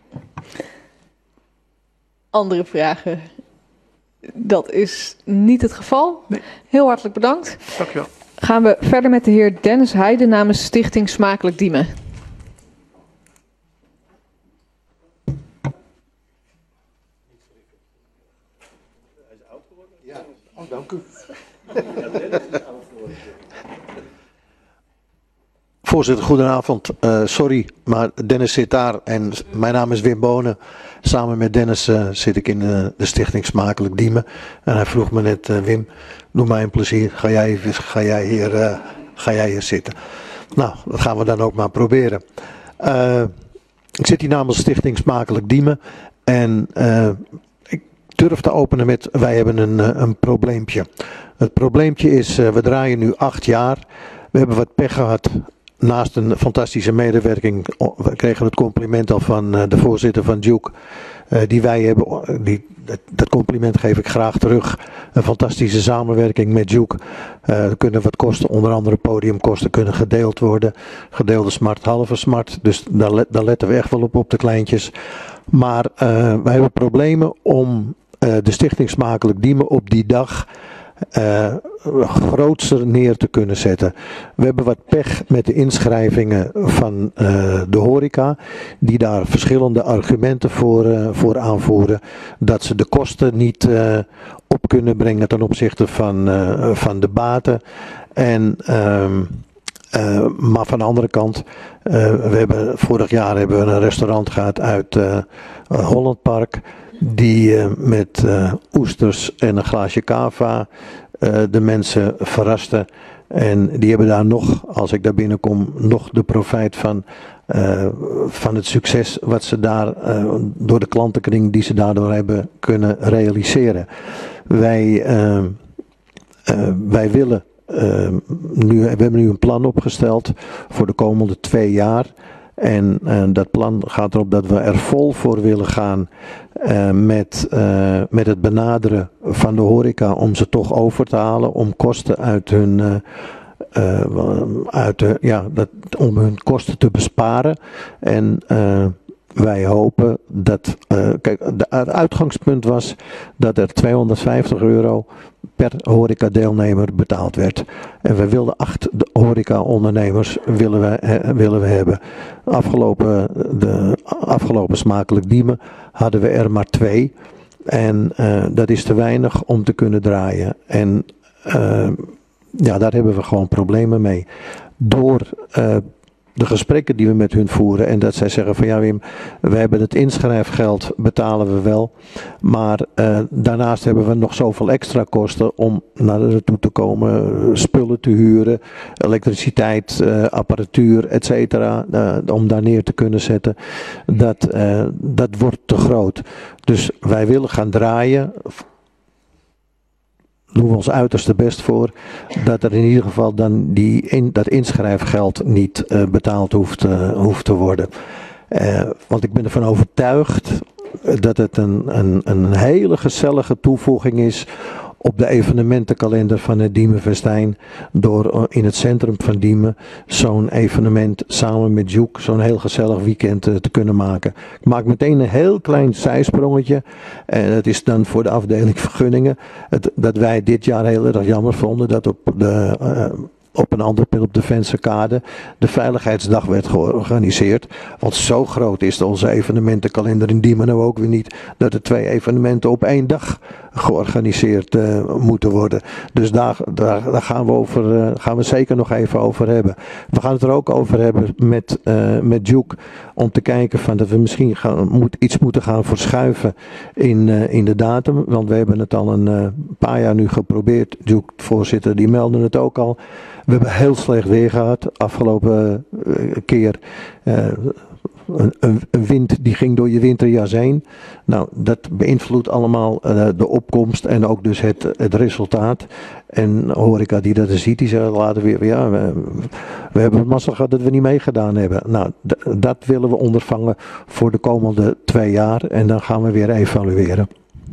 [SPEAKER 1] Andere vragen? Dat is niet het geval. Nee. Heel hartelijk bedankt.
[SPEAKER 18] Dank u wel.
[SPEAKER 1] Gaan we verder met de heer Dennis Heijden namens Stichting Smakelijk Diemen.
[SPEAKER 19] Ja, oh, dank u. Voorzitter, goedenavond. Uh, sorry, maar Dennis zit daar en mijn naam is Wim Bonen. Samen met Dennis uh, zit ik in uh, de Stichting Smakelijk Diemen. En hij vroeg me net, uh, Wim, doe mij een plezier, ga jij, ga, jij hier, uh, ga jij hier zitten? Nou, dat gaan we dan ook maar proberen. Uh, ik zit hier namens Stichting Smakelijk Diemen en uh, ik durf te openen met, wij hebben een, een probleempje. Het probleempje is, uh, we draaien nu acht jaar, we hebben wat pech gehad. Naast een fantastische medewerking, we kregen het compliment al van uh, de voorzitter van Duke, uh, die wij hebben, die, dat, dat compliment geef ik graag terug. Een fantastische samenwerking met Duke. Uh, er kunnen wat kosten, onder andere podiumkosten, kunnen gedeeld worden. Gedeelde smart, halve smart, dus daar, let, daar letten we echt wel op, op de kleintjes. Maar uh, wij hebben problemen om uh, de Stichting Smakelijk Diemen op die dag Uh, grootser neer te kunnen zetten. We hebben wat pech met de inschrijvingen van uh, de horeca, die daar verschillende argumenten voor, uh, voor aanvoeren, dat ze de kosten niet uh, op kunnen brengen ten opzichte van, uh, van de baten. En um, Uh, maar van de andere kant, uh, we hebben, vorig jaar hebben we een restaurant gehad uit uh, Holland Park, die uh, met uh, oesters en een glaasje cava uh, de mensen verrasten. En die hebben daar nog, als ik daar binnenkom, nog de profijt van. Uh, van het succes wat ze daar, uh, door de klantenkring die ze daardoor hebben kunnen realiseren. Wij, uh, uh, wij willen, uh, nu, we hebben nu een plan opgesteld voor de komende twee jaar. En uh, dat plan gaat erop dat we er vol voor willen gaan uh, met, uh, met het benaderen van de horeca om ze toch over te halen, om kosten uit hun... Uh, Uh, uit de, ja, dat, om hun kosten te besparen. En uh, wij hopen dat, uh, kijk, de, het uitgangspunt was dat er tweehonderdvijftig euro per horecadeelnemer betaald werd. En we wilden acht horecaondernemers willen we, he, willen we hebben. Afgelopen, de afgelopen Smakelijk Diemen hadden we er maar twee. En uh, dat is te weinig om te kunnen draaien. En uh, ja, daar hebben we gewoon problemen mee. Door uh, de gesprekken die we met hun voeren en dat zij zeggen van ja Wim, we hebben het inschrijfgeld, betalen we wel. Maar uh, daarnaast hebben we nog zoveel extra kosten om naar naartoe te komen, spullen te huren, elektriciteit, uh, apparatuur, et cetera. Uh, om daar neer te kunnen zetten. Dat, uh, dat wordt te groot. Dus wij willen gaan draaien. Doen we ons uiterste best voor dat er in ieder geval dan die in, dat inschrijfgeld niet uh, betaald hoeft, uh, hoeft te worden. Uh, want ik ben ervan overtuigd dat het een, een, een hele gezellige toevoeging is op de evenementenkalender van het Diemenfestijn. Door in het centrum van Diemen zo'n evenement samen met Joek zo'n heel gezellig weekend uh, te kunnen maken. Ik maak meteen een heel klein zijsprongetje. En uh, dat is dan voor de afdeling vergunningen. Het, dat wij dit jaar heel erg jammer vonden dat op de... Uh, op een ander punt op de Vensterkade de Veiligheidsdag werd georganiseerd. Want zo groot is onze evenementenkalender in Diemen nou ook weer niet, dat er twee evenementen op één dag georganiseerd uh, moeten worden. Dus daar, daar, daar gaan, we over, uh, gaan we zeker nog even over hebben. We gaan het er ook over hebben met, uh, met Duke, om te kijken van dat we misschien gaan, moet, iets moeten gaan verschuiven in, uh, in de datum. Want we hebben het al een uh, paar jaar nu geprobeerd. Duke, voorzitter, die meldde het ook al. We hebben heel slecht weer gehad. Afgelopen uh, keer uh, een, een, een wind die ging door je winterjas heen. Nou, dat beïnvloedt allemaal uh, de opkomst en ook dus het, het resultaat. En horeca die dat ziet, die zeggen later weer, ja, we, we hebben het massa gehad dat we niet meegedaan hebben. Nou, d- dat willen we ondervangen voor de komende twee jaar en dan gaan we weer evalueren.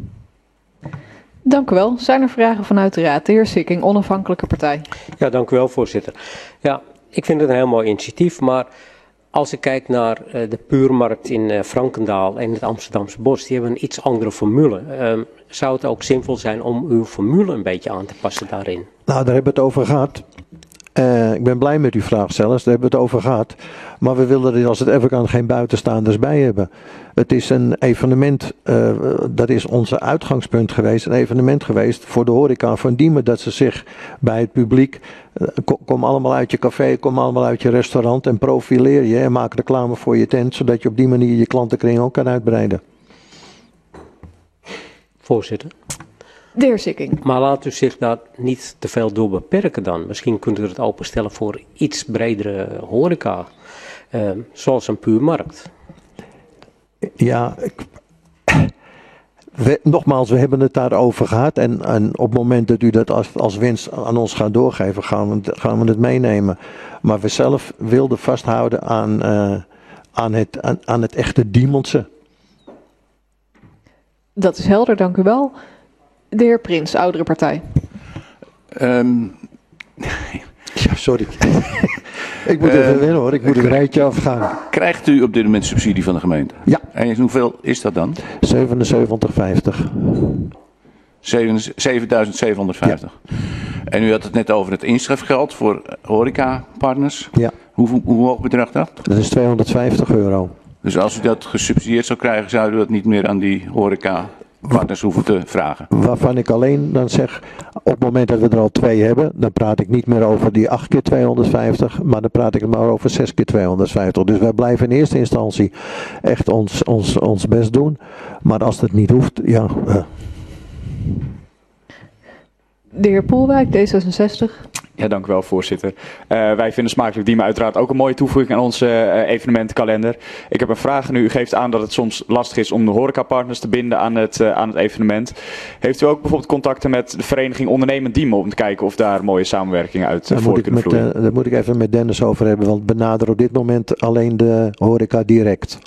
[SPEAKER 1] Dank u wel. Zijn er vragen vanuit de Raad? De heer Sikking, onafhankelijke partij.
[SPEAKER 11] Ja, dank u wel, voorzitter. Ja, ik vind het een heel mooi initiatief, maar als ik kijk naar uh, de Puurmarkt in uh, Frankendaal en het Amsterdamse Bos, die hebben een iets andere formule. Uh, zou het ook zinvol zijn om uw formule een beetje aan te passen daarin?
[SPEAKER 19] Nou, daar hebben we het over gehad. Uh, ik ben blij met uw vraag zelfs, daar hebben we het over gehad. Maar we willen er als het even kan geen buitenstaanders bij hebben. Het is een evenement, uh, dat is onze uitgangspunt geweest, een evenement geweest voor de horeca van Diemen, dat ze zich bij het publiek, uh, kom, kom allemaal uit je café, kom allemaal uit je restaurant en profileer je en maak reclame voor je tent, zodat je op die manier je klantenkring ook kan uitbreiden.
[SPEAKER 11] Voorzitter.
[SPEAKER 1] De heer Sikking.
[SPEAKER 11] Maar laat u zich daar niet te veel door beperken dan. Misschien kunt u het openstellen voor iets bredere horeca, uh, zoals een Puurmarkt.
[SPEAKER 19] Ja, ik, we, nogmaals, we hebben het daarover gehad en, en op het moment dat u dat als, als wens aan ons gaat doorgeven, gaan we, gaan we het meenemen. Maar we zelf wilden vasthouden aan, uh, aan, het, aan, aan het echte Diemense.
[SPEAKER 1] Dat is helder, dank u wel. De heer Prins, oudere partij.
[SPEAKER 9] Um,
[SPEAKER 19] ja, sorry. Ik moet even uh, winnen hoor, ik moet het rijtje afgaan.
[SPEAKER 9] Krijgt u op dit moment subsidie van de gemeente?
[SPEAKER 19] Ja.
[SPEAKER 9] En hoeveel is dat dan?
[SPEAKER 19] zevenenzeventig vijftig.
[SPEAKER 9] zevenduizend zevenhonderdvijftig. Ja. En u had het net over het inschrijfgeld voor horecapartners.
[SPEAKER 19] Ja.
[SPEAKER 9] Hoe, hoe hoog bedraagt dat?
[SPEAKER 19] Dat is tweehonderdvijftig euro.
[SPEAKER 9] Dus als u dat gesubsidieerd zou krijgen, zou u dat niet meer aan die horeca partners hoeven te vragen?
[SPEAKER 19] Waarvan ik alleen dan zeg, op het moment dat we er al twee hebben, dan praat ik niet meer over die acht keer tweehonderdvijftig, maar dan praat ik maar over zes keer tweehonderdvijftig. Dus wij blijven in eerste instantie echt ons, ons, ons best doen. Maar als dat niet hoeft, ja. Uh.
[SPEAKER 1] De heer Poelwijk, D zesenzestig.
[SPEAKER 8] Ja, dank u wel, voorzitter. Uh, wij vinden Smakelijk Diemen uiteraard ook een mooie toevoeging aan onze uh, evenementenkalender. Ik heb een vraag nu. U geeft aan dat het soms lastig is om de horecapartners te binden aan het, uh, aan het evenement. Heeft u ook bijvoorbeeld contacten met de vereniging Ondernemend Diemen om te kijken of daar mooie samenwerkingen uit uh, voor kunnen
[SPEAKER 19] met,
[SPEAKER 8] vloeien?
[SPEAKER 19] Uh, daar moet ik even met Dennis over hebben, want benader op dit moment alleen de horeca direct.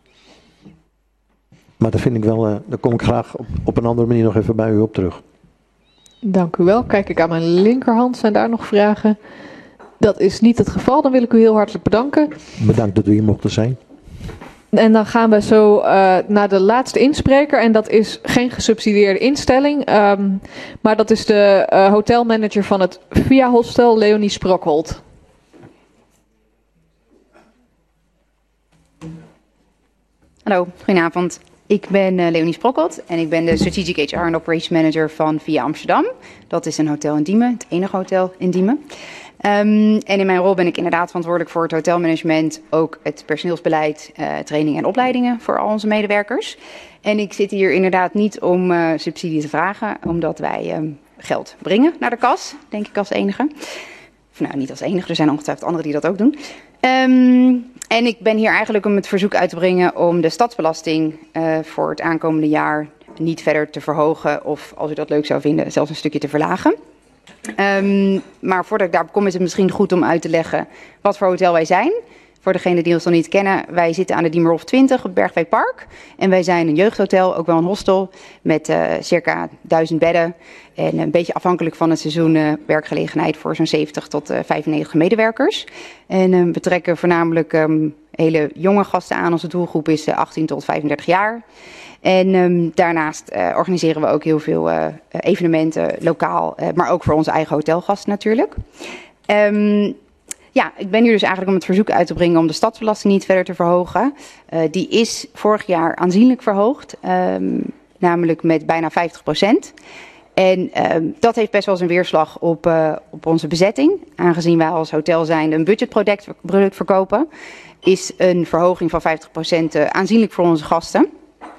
[SPEAKER 19] Maar dat vind ik wel, uh, daar kom ik graag op, op een andere manier nog even bij u op terug.
[SPEAKER 1] Dank u wel. Kijk ik aan mijn linkerhand. Zijn daar nog vragen? Dat is niet het geval. Dan wil ik u heel hartelijk bedanken.
[SPEAKER 19] Bedankt dat u hier mochten zijn.
[SPEAKER 1] En dan gaan we zo uh, naar de laatste inspreker. En dat is geen gesubsidieerde instelling. Um, maar dat is de uh, hotelmanager van het Via Hostel, Leonie Sprokholt.
[SPEAKER 20] Hallo, goedenavond. Ik ben uh, Leonie Sprokholt en ik ben de Strategic H R en Operations Manager van Via Amsterdam. Dat is een hotel in Diemen, het enige hotel in Diemen. Um, en in mijn rol ben ik inderdaad verantwoordelijk voor het hotelmanagement, ook het personeelsbeleid, uh, training en opleidingen voor al onze medewerkers. En ik zit hier inderdaad niet om uh, subsidie te vragen, omdat wij um, geld brengen naar de kas, denk ik als enige. Of nou, niet als enige, er zijn ongetwijfeld anderen die dat ook doen. Um, En ik ben hier eigenlijk om het verzoek uit te brengen om de stadsbelasting uh, voor het aankomende jaar niet verder te verhogen of, als u dat leuk zou vinden, zelfs een stukje te verlagen. Um, maar voordat ik daarop kom is het misschien goed om uit te leggen wat voor hotel wij zijn. Voor degenen die ons nog niet kennen, wij zitten aan de Diemerhof twintig op Bergweg Park. En wij zijn een jeugdhotel, ook wel een hostel, met uh, circa duizend bedden. En een beetje afhankelijk van het seizoen uh, werkgelegenheid voor zo'n zeventig tot vijfennegentig medewerkers. En uh, we trekken voornamelijk um, hele jonge gasten aan. Onze doelgroep is uh, achttien tot vijfendertig jaar. En um, daarnaast uh, organiseren we ook heel veel uh, evenementen, lokaal, uh, maar ook voor onze eigen hotelgasten natuurlijk. Um, Ja, ik ben hier dus eigenlijk om het verzoek uit te brengen om de stadsbelasting niet verder te verhogen. Uh, die is vorig jaar aanzienlijk verhoogd, um, namelijk met bijna vijftig procent. En um, dat heeft best wel eens een weerslag op, uh, op onze bezetting. Aangezien wij als hotel zijnde een budgetproduct product verkopen, is een verhoging van vijftig procent uh, aanzienlijk voor onze gasten.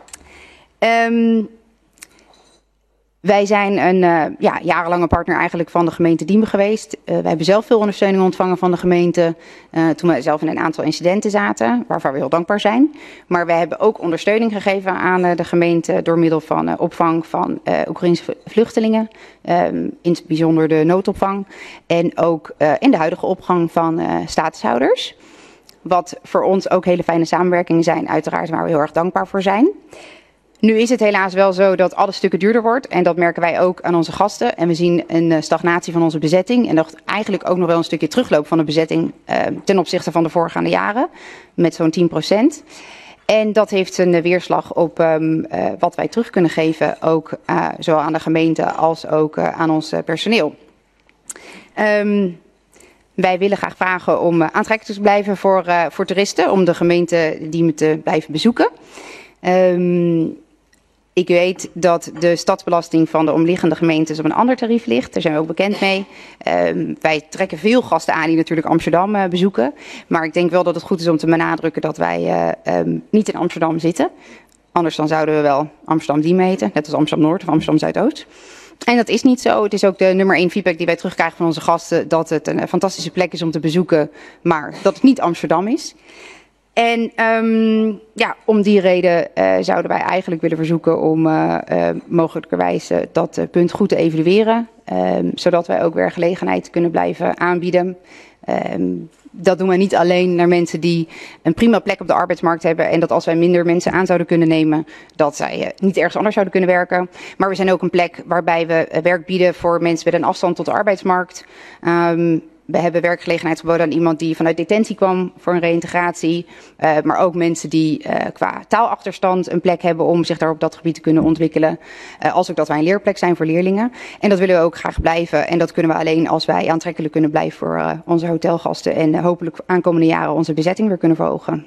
[SPEAKER 20] Um, Wij zijn een uh, ja, jarenlange partner eigenlijk van de gemeente Diemen geweest. Uh, wij hebben zelf veel ondersteuning ontvangen van de gemeente uh, toen wij zelf in een aantal incidenten zaten, waarvoor we heel dankbaar zijn. Maar wij hebben ook ondersteuning gegeven aan uh, de gemeente door middel van uh, opvang van uh, Oekraïnse vluchtelingen, um, in het bijzonder de noodopvang en ook uh, in de huidige opvang van uh, statushouders. Wat voor ons ook hele fijne samenwerkingen zijn, uiteraard waar we heel erg dankbaar voor zijn. Nu is het helaas wel zo dat alles stukken duurder wordt en dat merken wij ook aan onze gasten. En we zien een stagnatie van onze bezetting en dat eigenlijk ook nog wel een stukje terugloop van de bezetting uh, ten opzichte van de voorgaande jaren met zo'n tien procent. En dat heeft een weerslag op um, uh, wat wij terug kunnen geven, ook uh, zowel aan de gemeente als ook uh, aan ons uh, personeel. Um, Wij willen graag vragen om uh, aantrekkelijk te blijven voor, uh, voor toeristen, om de gemeente Diemen te blijven bezoeken. Um, Ik weet dat de stadsbelasting van de omliggende gemeentes op een ander tarief ligt. Daar zijn we ook bekend mee. Um, wij trekken veel gasten aan die natuurlijk Amsterdam uh, bezoeken. Maar ik denk wel dat het goed is om te benadrukken dat wij uh, um, niet in Amsterdam zitten. Anders dan zouden we wel Amsterdam-Diemen heten. Net als Amsterdam-Noord of Amsterdam-Zuidoost. En dat is niet zo. Het is ook de nummer één feedback die wij terugkrijgen van onze gasten. Dat het een fantastische plek is om te bezoeken. Maar dat het niet Amsterdam is. En um, ja, om die reden uh, zouden wij eigenlijk willen verzoeken om uh, uh, mogelijkerwijs uh, dat uh, punt goed te evalueren. Um, zodat wij ook werkgelegenheid kunnen blijven aanbieden. Um, dat doen we niet alleen naar mensen die een prima plek op de arbeidsmarkt hebben. En dat als wij minder mensen aan zouden kunnen nemen, dat zij uh, niet ergens anders zouden kunnen werken. Maar we zijn ook een plek waarbij we uh, werk bieden voor mensen met een afstand tot de arbeidsmarkt. Um, We hebben werkgelegenheid geboden aan iemand die vanuit detentie kwam voor een reïntegratie. Uh, maar ook mensen die uh, qua taalachterstand een plek hebben om zich daar op dat gebied te kunnen ontwikkelen. Uh, als ook dat wij een leerplek zijn voor leerlingen. En dat willen we ook graag blijven. En dat kunnen we alleen als wij aantrekkelijk kunnen blijven voor uh, onze hotelgasten. En uh, hopelijk aankomende jaren onze bezetting weer kunnen verhogen.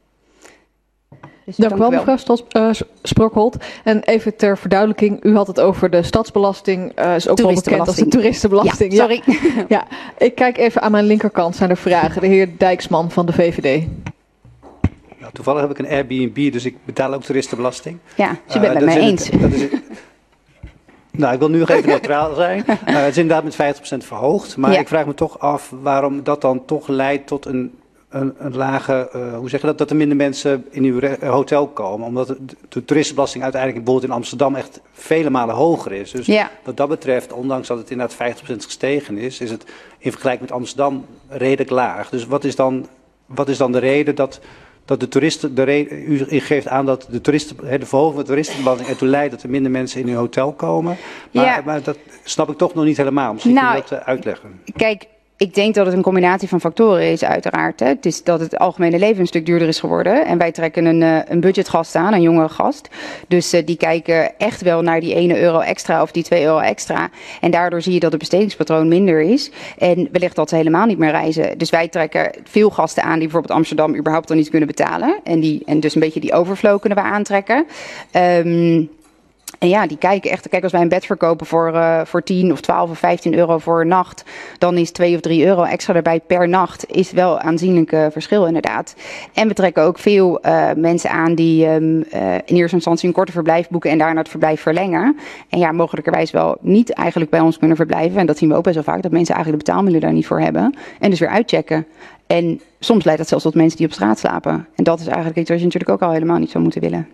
[SPEAKER 20] Dus
[SPEAKER 1] dank u wel, mevrouw Stas, uh, Sprokholt. En even ter verduidelijking, u had het over de stadsbelasting, uh, is ook wel bekend als de toeristenbelasting.
[SPEAKER 20] Ja, sorry.
[SPEAKER 1] Ja, ja, ik kijk even aan mijn linkerkant, zijn er vragen. De heer Dijksman van de V V D.
[SPEAKER 16] Nou, toevallig heb ik een Airbnb, dus ik betaal ook toeristenbelasting.
[SPEAKER 20] Ja, dus je bent uh, het met mij eens.
[SPEAKER 16] Het, dat is het, Nou, ik wil nu nog even neutraal zijn. Uh, het is inderdaad met vijftig procent verhoogd. Maar ja. ik vraag me toch af waarom dat dan toch leidt tot een, een, een lage... Uh, hoe zeg je dat? Dat er minder mensen in uw hotel komen. Omdat de, de toeristenbelasting uiteindelijk bijvoorbeeld in Amsterdam echt vele malen hoger is. Dus ja. wat dat betreft, ondanks dat het inderdaad vijftig procent gestegen is, is het in vergelijking met Amsterdam redelijk laag. Dus wat is dan, wat is dan de reden dat... Dat de toeristen, de reden, u geeft aan dat de, toeristen, de verhoging van de toeristenbelasting ertoe leidt dat er minder mensen in uw hotel komen. Maar, ja. maar dat snap ik toch nog niet helemaal. Misschien nou, kun je dat uh, uitleggen.
[SPEAKER 20] Kijk, ik denk dat het een combinatie van factoren is uiteraard. Hè. Het is dat het algemene leven een stuk duurder is geworden. En wij trekken een, uh, een budgetgast aan, een jongere gast. Dus uh, die kijken echt wel naar die ene euro extra of die twee euro extra. En daardoor zie je dat het bestedingspatroon minder is. En wellicht dat ze helemaal niet meer reizen. Dus wij trekken veel gasten aan die bijvoorbeeld Amsterdam überhaupt al niet kunnen betalen. En, die, en dus een beetje die overflow kunnen we aantrekken. Um, En ja, die kijken echt, kijk, als wij een bed verkopen voor, uh, voor tien of twaalf of vijftien euro voor een nacht, dan is twee of drie euro extra erbij per nacht, is wel aanzienlijk uh, verschil inderdaad. En we trekken ook veel uh, mensen aan die um, uh, in eerste instantie een korte verblijf boeken en daarna het verblijf verlengen. En ja, mogelijkerwijs wel niet eigenlijk bij ons kunnen verblijven. En dat zien we ook best wel vaak, dat mensen eigenlijk de betaalmiddelen daar niet voor hebben. En dus weer uitchecken. En soms leidt dat zelfs tot mensen die op straat slapen. En dat is eigenlijk iets wat je natuurlijk ook al helemaal niet zou moeten willen.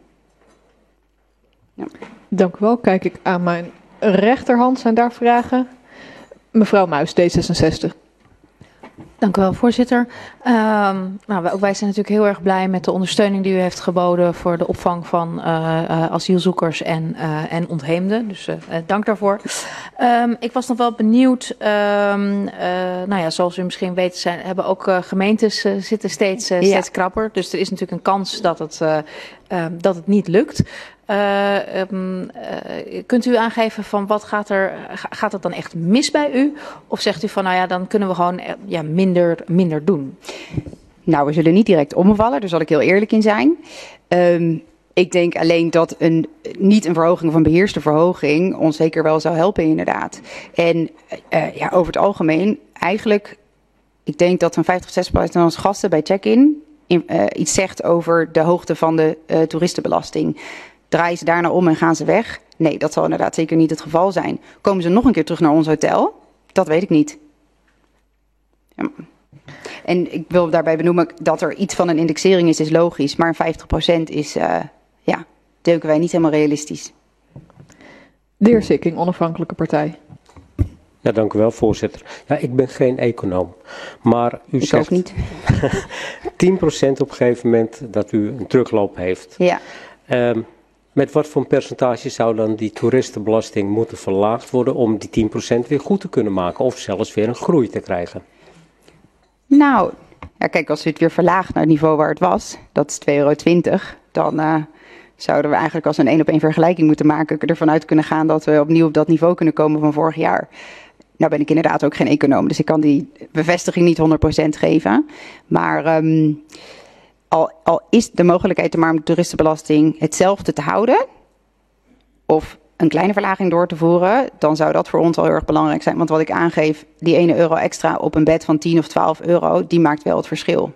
[SPEAKER 20] Ja.
[SPEAKER 1] Dank u wel. Kijk ik aan mijn rechterhand. Zijn daar vragen? Mevrouw Muis, D zesenzestig.
[SPEAKER 4] Dank u wel, voorzitter. Um, nou, ook wij zijn natuurlijk heel erg blij met de ondersteuning die u heeft geboden voor de opvang van uh, uh, asielzoekers en, uh, en ontheemden. Dus uh, dank daarvoor. Um, ik was nog wel benieuwd, um, uh, nou ja, zoals u misschien weet, zijn, hebben ook uh, gemeentes uh, zitten steeds, uh, steeds ja. krapper. Dus er is natuurlijk een kans dat het, uh, uh, dat het niet lukt. Uh, um, uh, kunt u aangeven van wat gaat er, gaat het dan echt mis bij u? Of zegt u van nou ja, dan kunnen we gewoon ja, minder, minder doen?
[SPEAKER 20] Nou, we zullen niet direct omvallen, daar zal ik heel eerlijk in zijn. Um, ik denk alleen dat een, niet een verhoging of een beheerste verhoging ons zeker wel zou helpen inderdaad. En uh, ja, over het algemeen eigenlijk, ik denk dat zo'n vijftig tot zestig procent van onze gasten bij check-in in, uh, iets zegt over de hoogte van de uh, toeristenbelasting. Draaien ze daarna om en gaan ze weg? Nee, dat zal inderdaad zeker niet het geval zijn. Komen ze nog een keer terug naar ons hotel? Dat weet ik niet. Ja. En ik wil daarbij benoemen dat er iets van een indexering is, is logisch. Maar vijftig procent is, uh, ja, denken wij niet helemaal realistisch.
[SPEAKER 1] De heer Sikking, onafhankelijke partij.
[SPEAKER 11] Ja, dank u wel, voorzitter. Ja, ik ben geen econoom, maar u
[SPEAKER 20] ik
[SPEAKER 11] zegt
[SPEAKER 20] ook niet.
[SPEAKER 11] tien procent op een gegeven moment dat u een terugloop heeft.
[SPEAKER 20] Ja.
[SPEAKER 11] Um, Met wat voor een percentage zou dan die toeristenbelasting moeten verlaagd worden om die tien procent weer goed te kunnen maken of zelfs weer een groei te krijgen?
[SPEAKER 20] Nou, ja, kijk, als u het weer verlaagt naar het niveau waar het was, dat is twee euro twintig, dan uh, zouden we eigenlijk als een één op één vergelijking moeten maken, ervan uit kunnen gaan dat we opnieuw op dat niveau kunnen komen van vorig jaar. Nou ben ik inderdaad ook geen econoom, dus ik kan die bevestiging niet honderd procent geven. Maar um, al, al is de mogelijkheid er maar om de toeristenbelasting hetzelfde te houden, of een kleine verlaging door te voeren, dan zou dat voor ons al heel erg belangrijk zijn. Want wat ik aangeef, die ene euro extra op een bed van tien of twaalf euro, die maakt wel het verschil.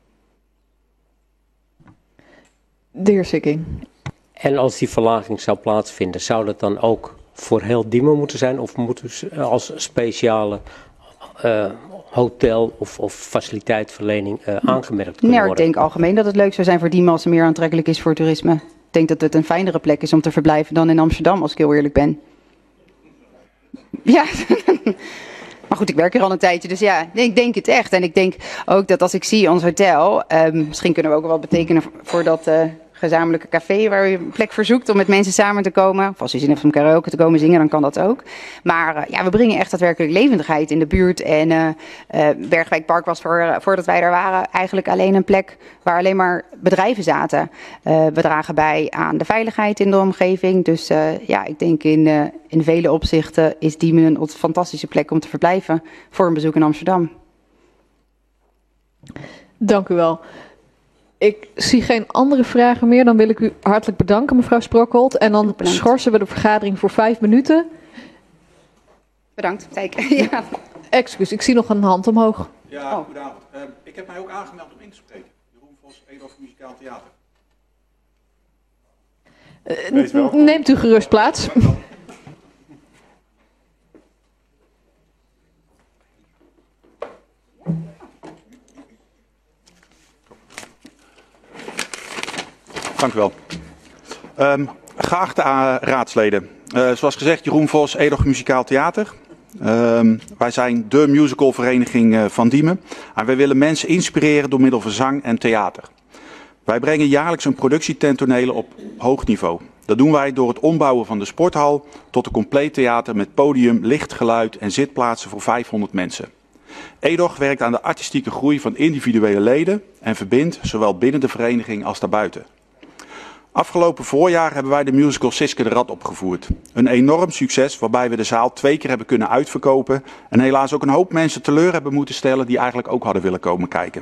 [SPEAKER 1] De heer Sikking.
[SPEAKER 11] En als die verlaging zou plaatsvinden, zou dat dan ook voor heel Diemen moeten zijn? Of moet u als speciale uh, hotel- of, of faciliteitsverlening uh, aangemerkt kunnen
[SPEAKER 20] nee,
[SPEAKER 11] worden?
[SPEAKER 20] Ik denk algemeen dat het leuk zou zijn voor Diemen als het meer aantrekkelijk is voor toerisme. Ik denk dat het een fijnere plek is om te verblijven dan in Amsterdam, als ik heel eerlijk ben. Ja, maar goed, ik werk hier al een tijdje, dus ja, ik denk het echt. En ik denk ook dat als ik zie ons hotel, um, misschien kunnen we ook wel wat betekenen voor dat uh, gezamenlijke café waar u een plek verzoekt om met mensen samen te komen. Of als u zin heeft om karaoke te komen zingen, dan kan dat ook. Maar uh, ja, we brengen echt daadwerkelijk levendigheid in de buurt. En uh, uh, Bergwijk Park was voor, uh, voordat wij daar waren eigenlijk alleen een plek waar alleen maar bedrijven zaten. Uh, we dragen bij aan de veiligheid in de omgeving. Dus uh, ja, ik denk in, uh, in vele opzichten is Diemen een fantastische plek om te verblijven voor een bezoek in Amsterdam.
[SPEAKER 1] Dank u wel. Ik zie geen andere vragen meer. Dan wil ik u hartelijk bedanken, mevrouw Sprokholt. En dan bedankt. Schorsen we de vergadering voor vijf minuten.
[SPEAKER 20] Bedankt. Kijk. Ja.
[SPEAKER 1] Excuus, ik zie nog een hand omhoog.
[SPEAKER 21] Ja, oh. Goedenavond. Uh, ik heb mij ook aangemeld om in te spreken. Jeroen Vos, Edo Muzikaal Theater.
[SPEAKER 1] Uh, neemt u gerust plaats.
[SPEAKER 21] Dank u wel. Um, geachte uh, raadsleden, uh, zoals gezegd Jeroen Vos, Edoch Muzikaal Theater. Um, wij zijn de musicalvereniging uh, van Diemen en wij willen mensen inspireren door middel van zang en theater. Wij brengen jaarlijks een productietentonelen op hoog niveau. Dat doen wij door het ombouwen van de sporthal tot een compleet theater met podium, licht, geluid en zitplaatsen voor vijfhonderd mensen. Edoch werkt aan de artistieke groei van individuele leden en verbindt zowel binnen de vereniging als daarbuiten. Afgelopen voorjaar hebben wij de musical Siske de Rat opgevoerd. Een enorm succes waarbij we de zaal twee keer hebben kunnen uitverkopen en helaas ook een hoop mensen teleur hebben moeten stellen die eigenlijk ook hadden willen komen kijken.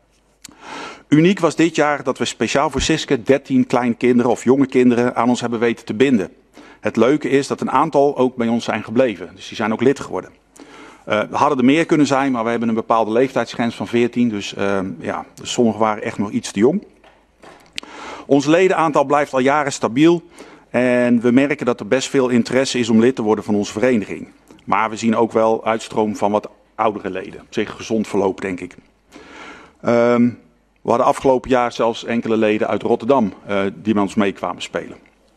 [SPEAKER 21] Uniek was dit jaar dat we speciaal voor Siske dertien kleinkinderen of jonge kinderen aan ons hebben weten te binden. Het leuke is dat een aantal ook bij ons zijn gebleven, dus die zijn ook lid geworden. Uh, we hadden er meer kunnen zijn, maar we hebben een bepaalde leeftijdsgrens van veertien, dus uh, ja, dus sommigen waren echt nog iets te jong. Ons ledenaantal blijft al jaren stabiel en we merken dat er best veel interesse is om lid te worden van onze vereniging. Maar we zien ook wel uitstroom van wat oudere leden. Op zich gezond verloop, denk ik. Um, we hadden afgelopen jaar zelfs enkele leden uit Rotterdam uh, die met ons mee kwamen spelen.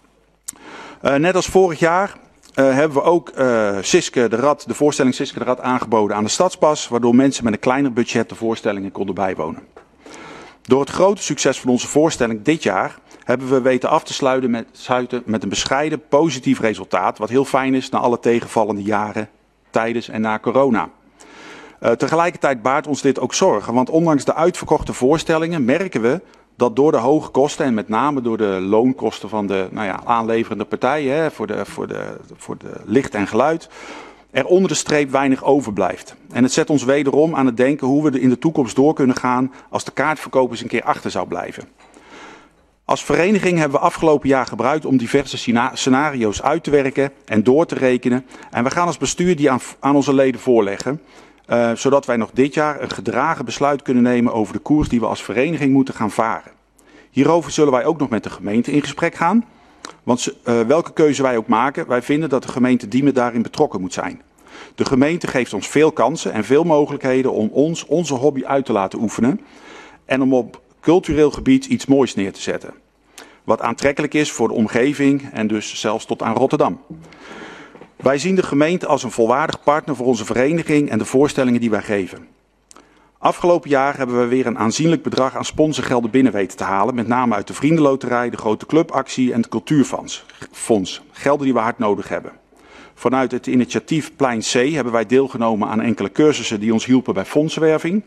[SPEAKER 21] Uh, net als vorig jaar uh, hebben we ook uh, Siske de Rat, de voorstelling Siske de Rat aangeboden aan de Stadspas, waardoor mensen met een kleiner budget de voorstellingen konden bijwonen. Door het grote succes van onze voorstelling dit jaar hebben we weten af te sluiten met, sluiten met een bescheiden positief resultaat, wat heel fijn is na alle tegenvallende jaren tijdens en na corona. Uh, tegelijkertijd baart ons dit ook zorgen, want ondanks de uitverkochte voorstellingen merken we dat door de hoge kosten en met name door de loonkosten van de nou ja, aanleverende partijen hè, voor, de, voor, de, voor de licht en geluid, er onder de streep weinig overblijft. En het zet ons wederom aan het denken hoe we in de toekomst door kunnen gaan als de kaartverkoop eens een keer achter zou blijven. Als vereniging hebben we afgelopen jaar gebruikt om diverse scenario's uit te werken en door te rekenen. En we gaan als bestuur die aan, aan onze leden voorleggen. Uh, zodat wij nog dit jaar een gedragen besluit kunnen nemen over de koers die we als vereniging moeten gaan varen. Hierover zullen wij ook nog met de gemeente in gesprek gaan. Want uh, welke keuze wij ook maken, wij vinden dat de gemeente Diemen daarin betrokken moet zijn. De gemeente geeft ons veel kansen en veel mogelijkheden om ons onze hobby uit te laten oefenen. En om op cultureel gebied iets moois neer te zetten. Wat aantrekkelijk is voor de omgeving en dus zelfs tot aan Rotterdam. Wij zien de gemeente als een volwaardig partner voor onze vereniging en de voorstellingen die wij geven. Afgelopen jaar hebben we weer een aanzienlijk bedrag aan sponsorgelden binnen weten te halen. Met name uit de Vriendenloterij, de Grote Clubactie en het Cultuurfonds. Gelden die we hard nodig hebben. Vanuit het initiatief Plein C hebben wij deelgenomen aan enkele cursussen die ons hielpen bij fondsenwerving.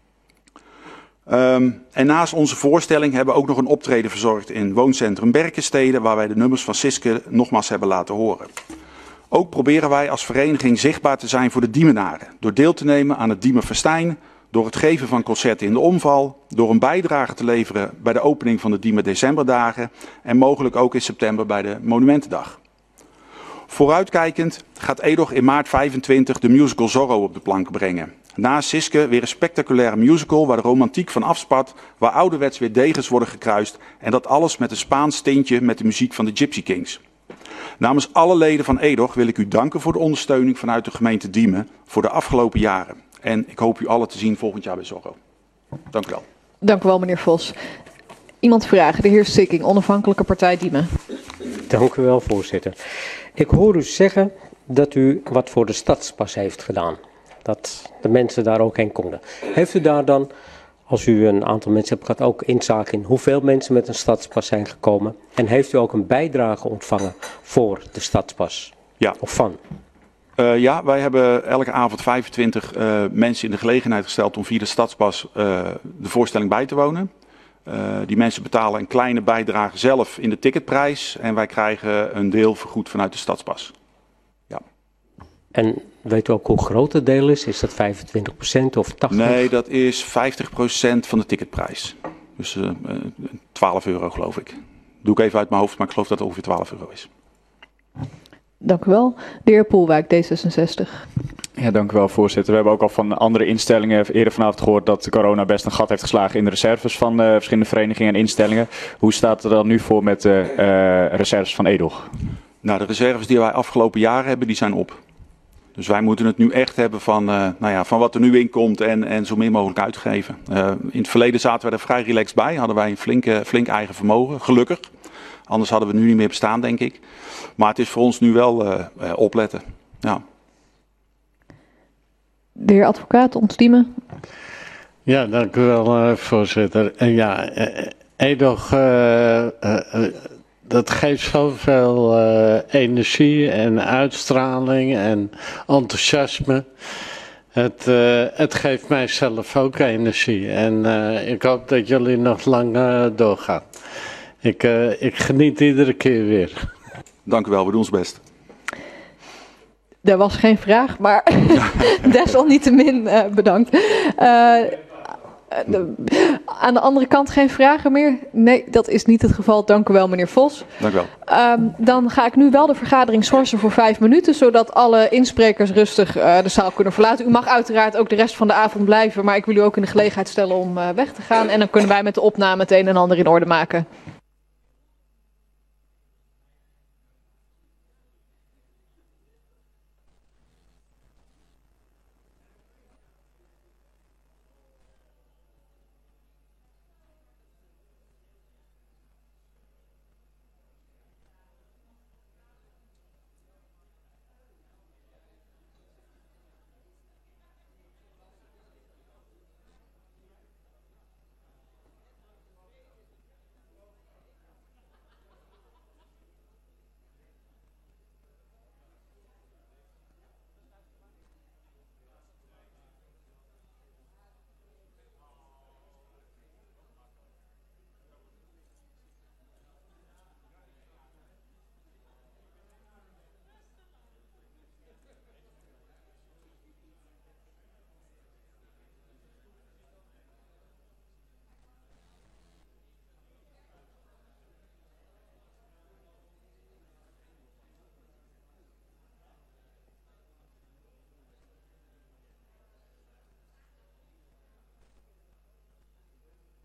[SPEAKER 21] Um, en naast onze voorstelling hebben we ook nog een optreden verzorgd in wooncentrum Berkenstede, waar wij de nummers van Siske nogmaals hebben laten horen. Ook proberen wij als vereniging zichtbaar te zijn voor de Diemenaren, door deel te nemen aan het Diemenfestijn, door het geven van concerten in de omval, door een bijdrage te leveren bij de opening van de Diemen Decemberdagen en mogelijk ook in september bij de Monumentendag. Vooruitkijkend gaat Edoch in maart vijfentwintig de musical Zorro op de plank brengen. Naast Siske weer een spectaculaire musical waar de romantiek van afspat, waar ouderwets weer degens worden gekruist en dat alles met een Spaans tintje met de muziek van de Gypsy Kings. Namens alle leden van Edoch wil ik u danken voor de ondersteuning vanuit de gemeente Diemen voor de afgelopen jaren. En ik hoop u allen te zien volgend jaar bij Zorro. Dank u wel.
[SPEAKER 1] Dank u wel, meneer Vos. Iemand vragen, de heer Sikking, onafhankelijke partij Diemen.
[SPEAKER 11] Dank u wel, voorzitter. Ik hoor u zeggen dat u wat voor de stadspas heeft gedaan. Dat de mensen daar ook heen konden. Heeft u daar dan, als u een aantal mensen hebt gehad, ook inzage in hoeveel mensen met een stadspas zijn gekomen? En heeft u ook een bijdrage ontvangen voor de stadspas?
[SPEAKER 21] Ja.
[SPEAKER 11] Of van?
[SPEAKER 21] Uh, ja, wij hebben elke avond vijfentwintig uh, mensen in de gelegenheid gesteld om via de stadspas uh, de voorstelling bij te wonen. Uh, die mensen betalen een kleine bijdrage zelf in de ticketprijs en wij krijgen een deel vergoed vanuit de stadspas. Ja.
[SPEAKER 11] En weet u ook hoe groot het deel is? Is dat vijfentwintig procent of tachtig procent?
[SPEAKER 21] Nee, dat is vijftig procent van de ticketprijs. Dus uh, twaalf euro geloof ik. Doe ik even uit mijn hoofd, maar ik geloof dat het ongeveer twaalf euro is.
[SPEAKER 1] Dank u wel. De heer Poelwijk, D zesenzestig.
[SPEAKER 8] Ja, dank u wel, voorzitter. We hebben ook al van andere instellingen eerder vanavond gehoord dat corona best een gat heeft geslagen in de reserves van uh, verschillende verenigingen en instellingen. Hoe staat het er dan nu voor met de uh, reserves van Edoch?
[SPEAKER 21] Nou, de reserves die wij afgelopen jaren hebben, die zijn op. Dus wij moeten het nu echt hebben van, uh, nou ja, van wat er nu in komt en, en zo min mogelijk uitgeven. Uh, in het verleden zaten we er vrij relaxed bij. Hadden wij een flink, uh, flink eigen vermogen, gelukkig. Anders hadden we nu niet meer bestaan, denk ik. Maar het is voor ons nu wel uh, uh, opletten. Ja.
[SPEAKER 1] De heer advocaat, ontdiemen.
[SPEAKER 14] Ja, dank u wel, uh, voorzitter. En ja, uh, Edoch, uh, uh, dat geeft zoveel uh, energie en uitstraling en enthousiasme. Het, uh, het geeft mijzelf ook energie. En uh, ik hoop dat jullie nog lang uh, doorgaan. Ik, uh, ik geniet iedere keer weer.
[SPEAKER 21] Dank u wel, we doen ons best.
[SPEAKER 1] Er was geen vraag, maar desalniettemin uh, bedankt. Uh, de, aan de andere kant geen vragen meer? Nee, dat is niet het geval. Dank u wel, meneer Vos.
[SPEAKER 21] Dank u wel.
[SPEAKER 1] Um, dan ga ik nu wel de vergadering schorsen voor vijf minuten, zodat alle insprekers rustig uh, de zaal kunnen verlaten. U mag uiteraard ook de rest van de avond blijven, maar ik wil u ook in de gelegenheid stellen om uh, weg te gaan. En dan kunnen wij met de opname het een en ander in orde maken.